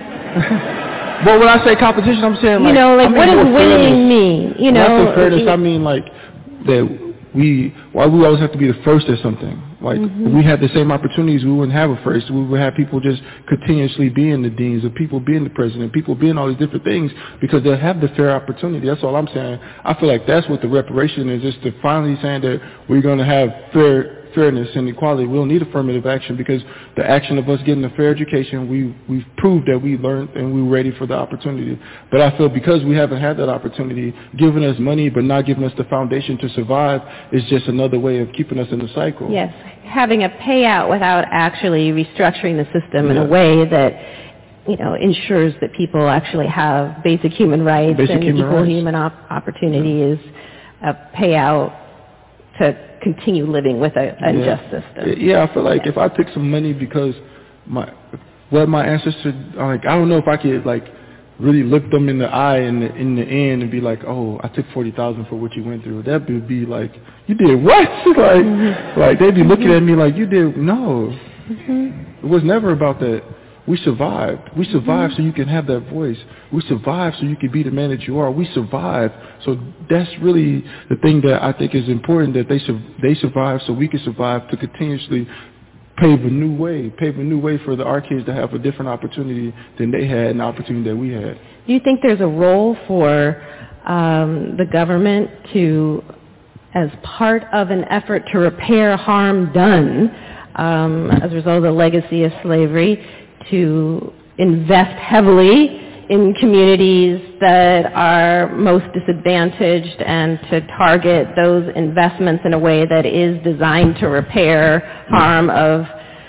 right. Well, when I say competition, I'm saying like, you know, like I mean, what does winning fairness. mean? You know, when I say fairness, I mean like that we, why we always have to be the first at something. Like, mm-hmm. if we had the same opportunities, we wouldn't have a first. We would have people just continuously being the deans, or people being the president, people being all these different things, because they'll have the fair opportunity. That's all I'm saying. I feel like that's what the reparation is, just to finally saying that we're going to have fair fairness and equality. We don't need affirmative action, because the action of us getting a fair education, we, we've proved that we learned and we're ready for the opportunity. But I feel because we haven't had that opportunity, giving us money but not giving us the foundation to survive is just another way of keeping us in the cycle. Yes, having a payout without actually restructuring the system in yeah. a way that, you know, ensures that people actually have basic human rights basic and human equal rights. human op- opportunity yeah. is a payout to continue living with an unjust yeah. system. Yeah, I feel like yeah. if I took some money because my what my ancestors, like, I don't know if I could like really look them in the eye in the in the end and be like, oh, I took forty thousand for what you went through. That would be like, you did what? like, mm-hmm. like they'd be looking at me like, you did no. Mm-hmm. It was never about that. We survived. We survived mm-hmm. so you can have that voice. We survived so you can be the man that you are. We survived. So that's really the thing that I think is important, that they su- they survived so we can survive, to continuously pave a new way, pave a new way for the, our kids to have a different opportunity than they had and the opportunity that we had. Do you think there's a role for um, the government to, as part of an effort to repair harm done um, as a result of the legacy of slavery, to invest heavily in communities that are most disadvantaged and to target those investments in a way that is designed to repair harm of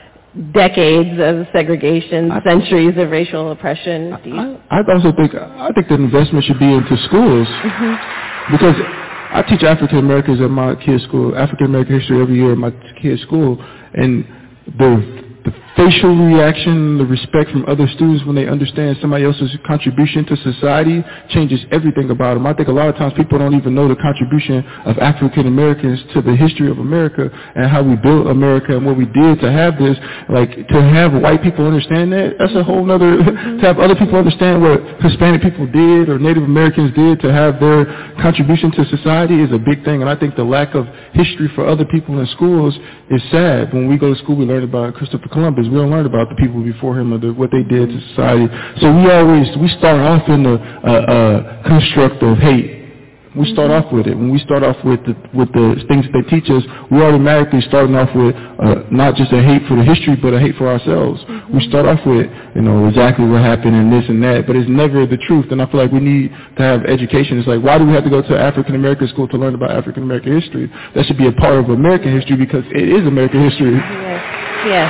decades of segregation, I, centuries of racial oppression? I, I also think I think the investment should be into schools, mm-hmm. because I teach African Americans at my kids' school, African American history every year at my kids' school, and the The facial reaction, the respect from other students when they understand somebody else's contribution to society changes everything about them. I think a lot of times people don't even know the contribution of African Americans to the history of America and how we built America and what we did to have this. Like, to have white people understand that, that's a whole nother, mm-hmm. to have other people understand what Hispanic people did or Native Americans did to have their contribution to society is a big thing. And I think the lack of history for other people in schools is sad. When we go to school, we learn about Christopher Columbus. We don't learn about the people before him or the, what they did to society. So we always, we start off in the uh, uh, construct of hate. We start off with it. When we start off with the, with the things that they teach us, we automatically starting off with uh, not just a hate for the history, but a hate for ourselves. Mm-hmm. We start off with, you know, exactly what happened and this and that, but it's never the truth. And I feel like we need to have education. It's like, why do we have to go to African American school to learn about African American history? That should be a part of American history because it is American history. Yes. Yes.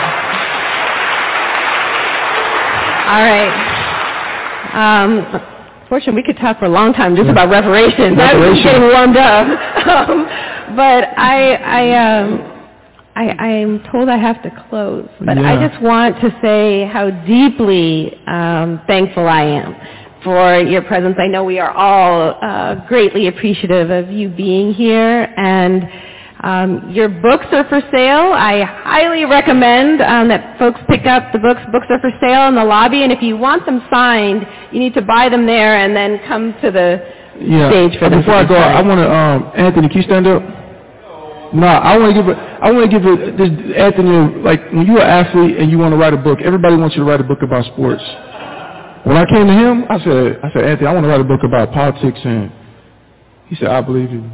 All right. Um, Fortunately, we could talk for a long time just yeah. about reparations. I was getting warmed up. Um, but I, I, um, I, I'm told I have to close. But yeah. I just want to say how deeply um, thankful I am for your presence. I know we are all uh, greatly appreciative of you being here. And Um, your books are for sale. I highly recommend um, that folks pick up the books. Books are for sale in the lobby, and if you want them signed, you need to buy them there and then come to the yeah. stage for them. Before I go, I want to, um, Anthony, can you stand up? No, I want to give it. I want to give it. This, Anthony, like when you're an athlete and you want to write a book, everybody wants you to write a book about sports. When I came to him, I said, I said, Anthony, I want to write a book about politics, and he said, I believe you.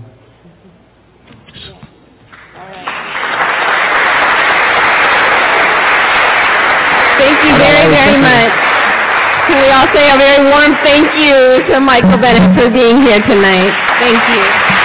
Thank you very, very much. Can we all say a very warm thank you to Michael Bennett for being here tonight? Thank you.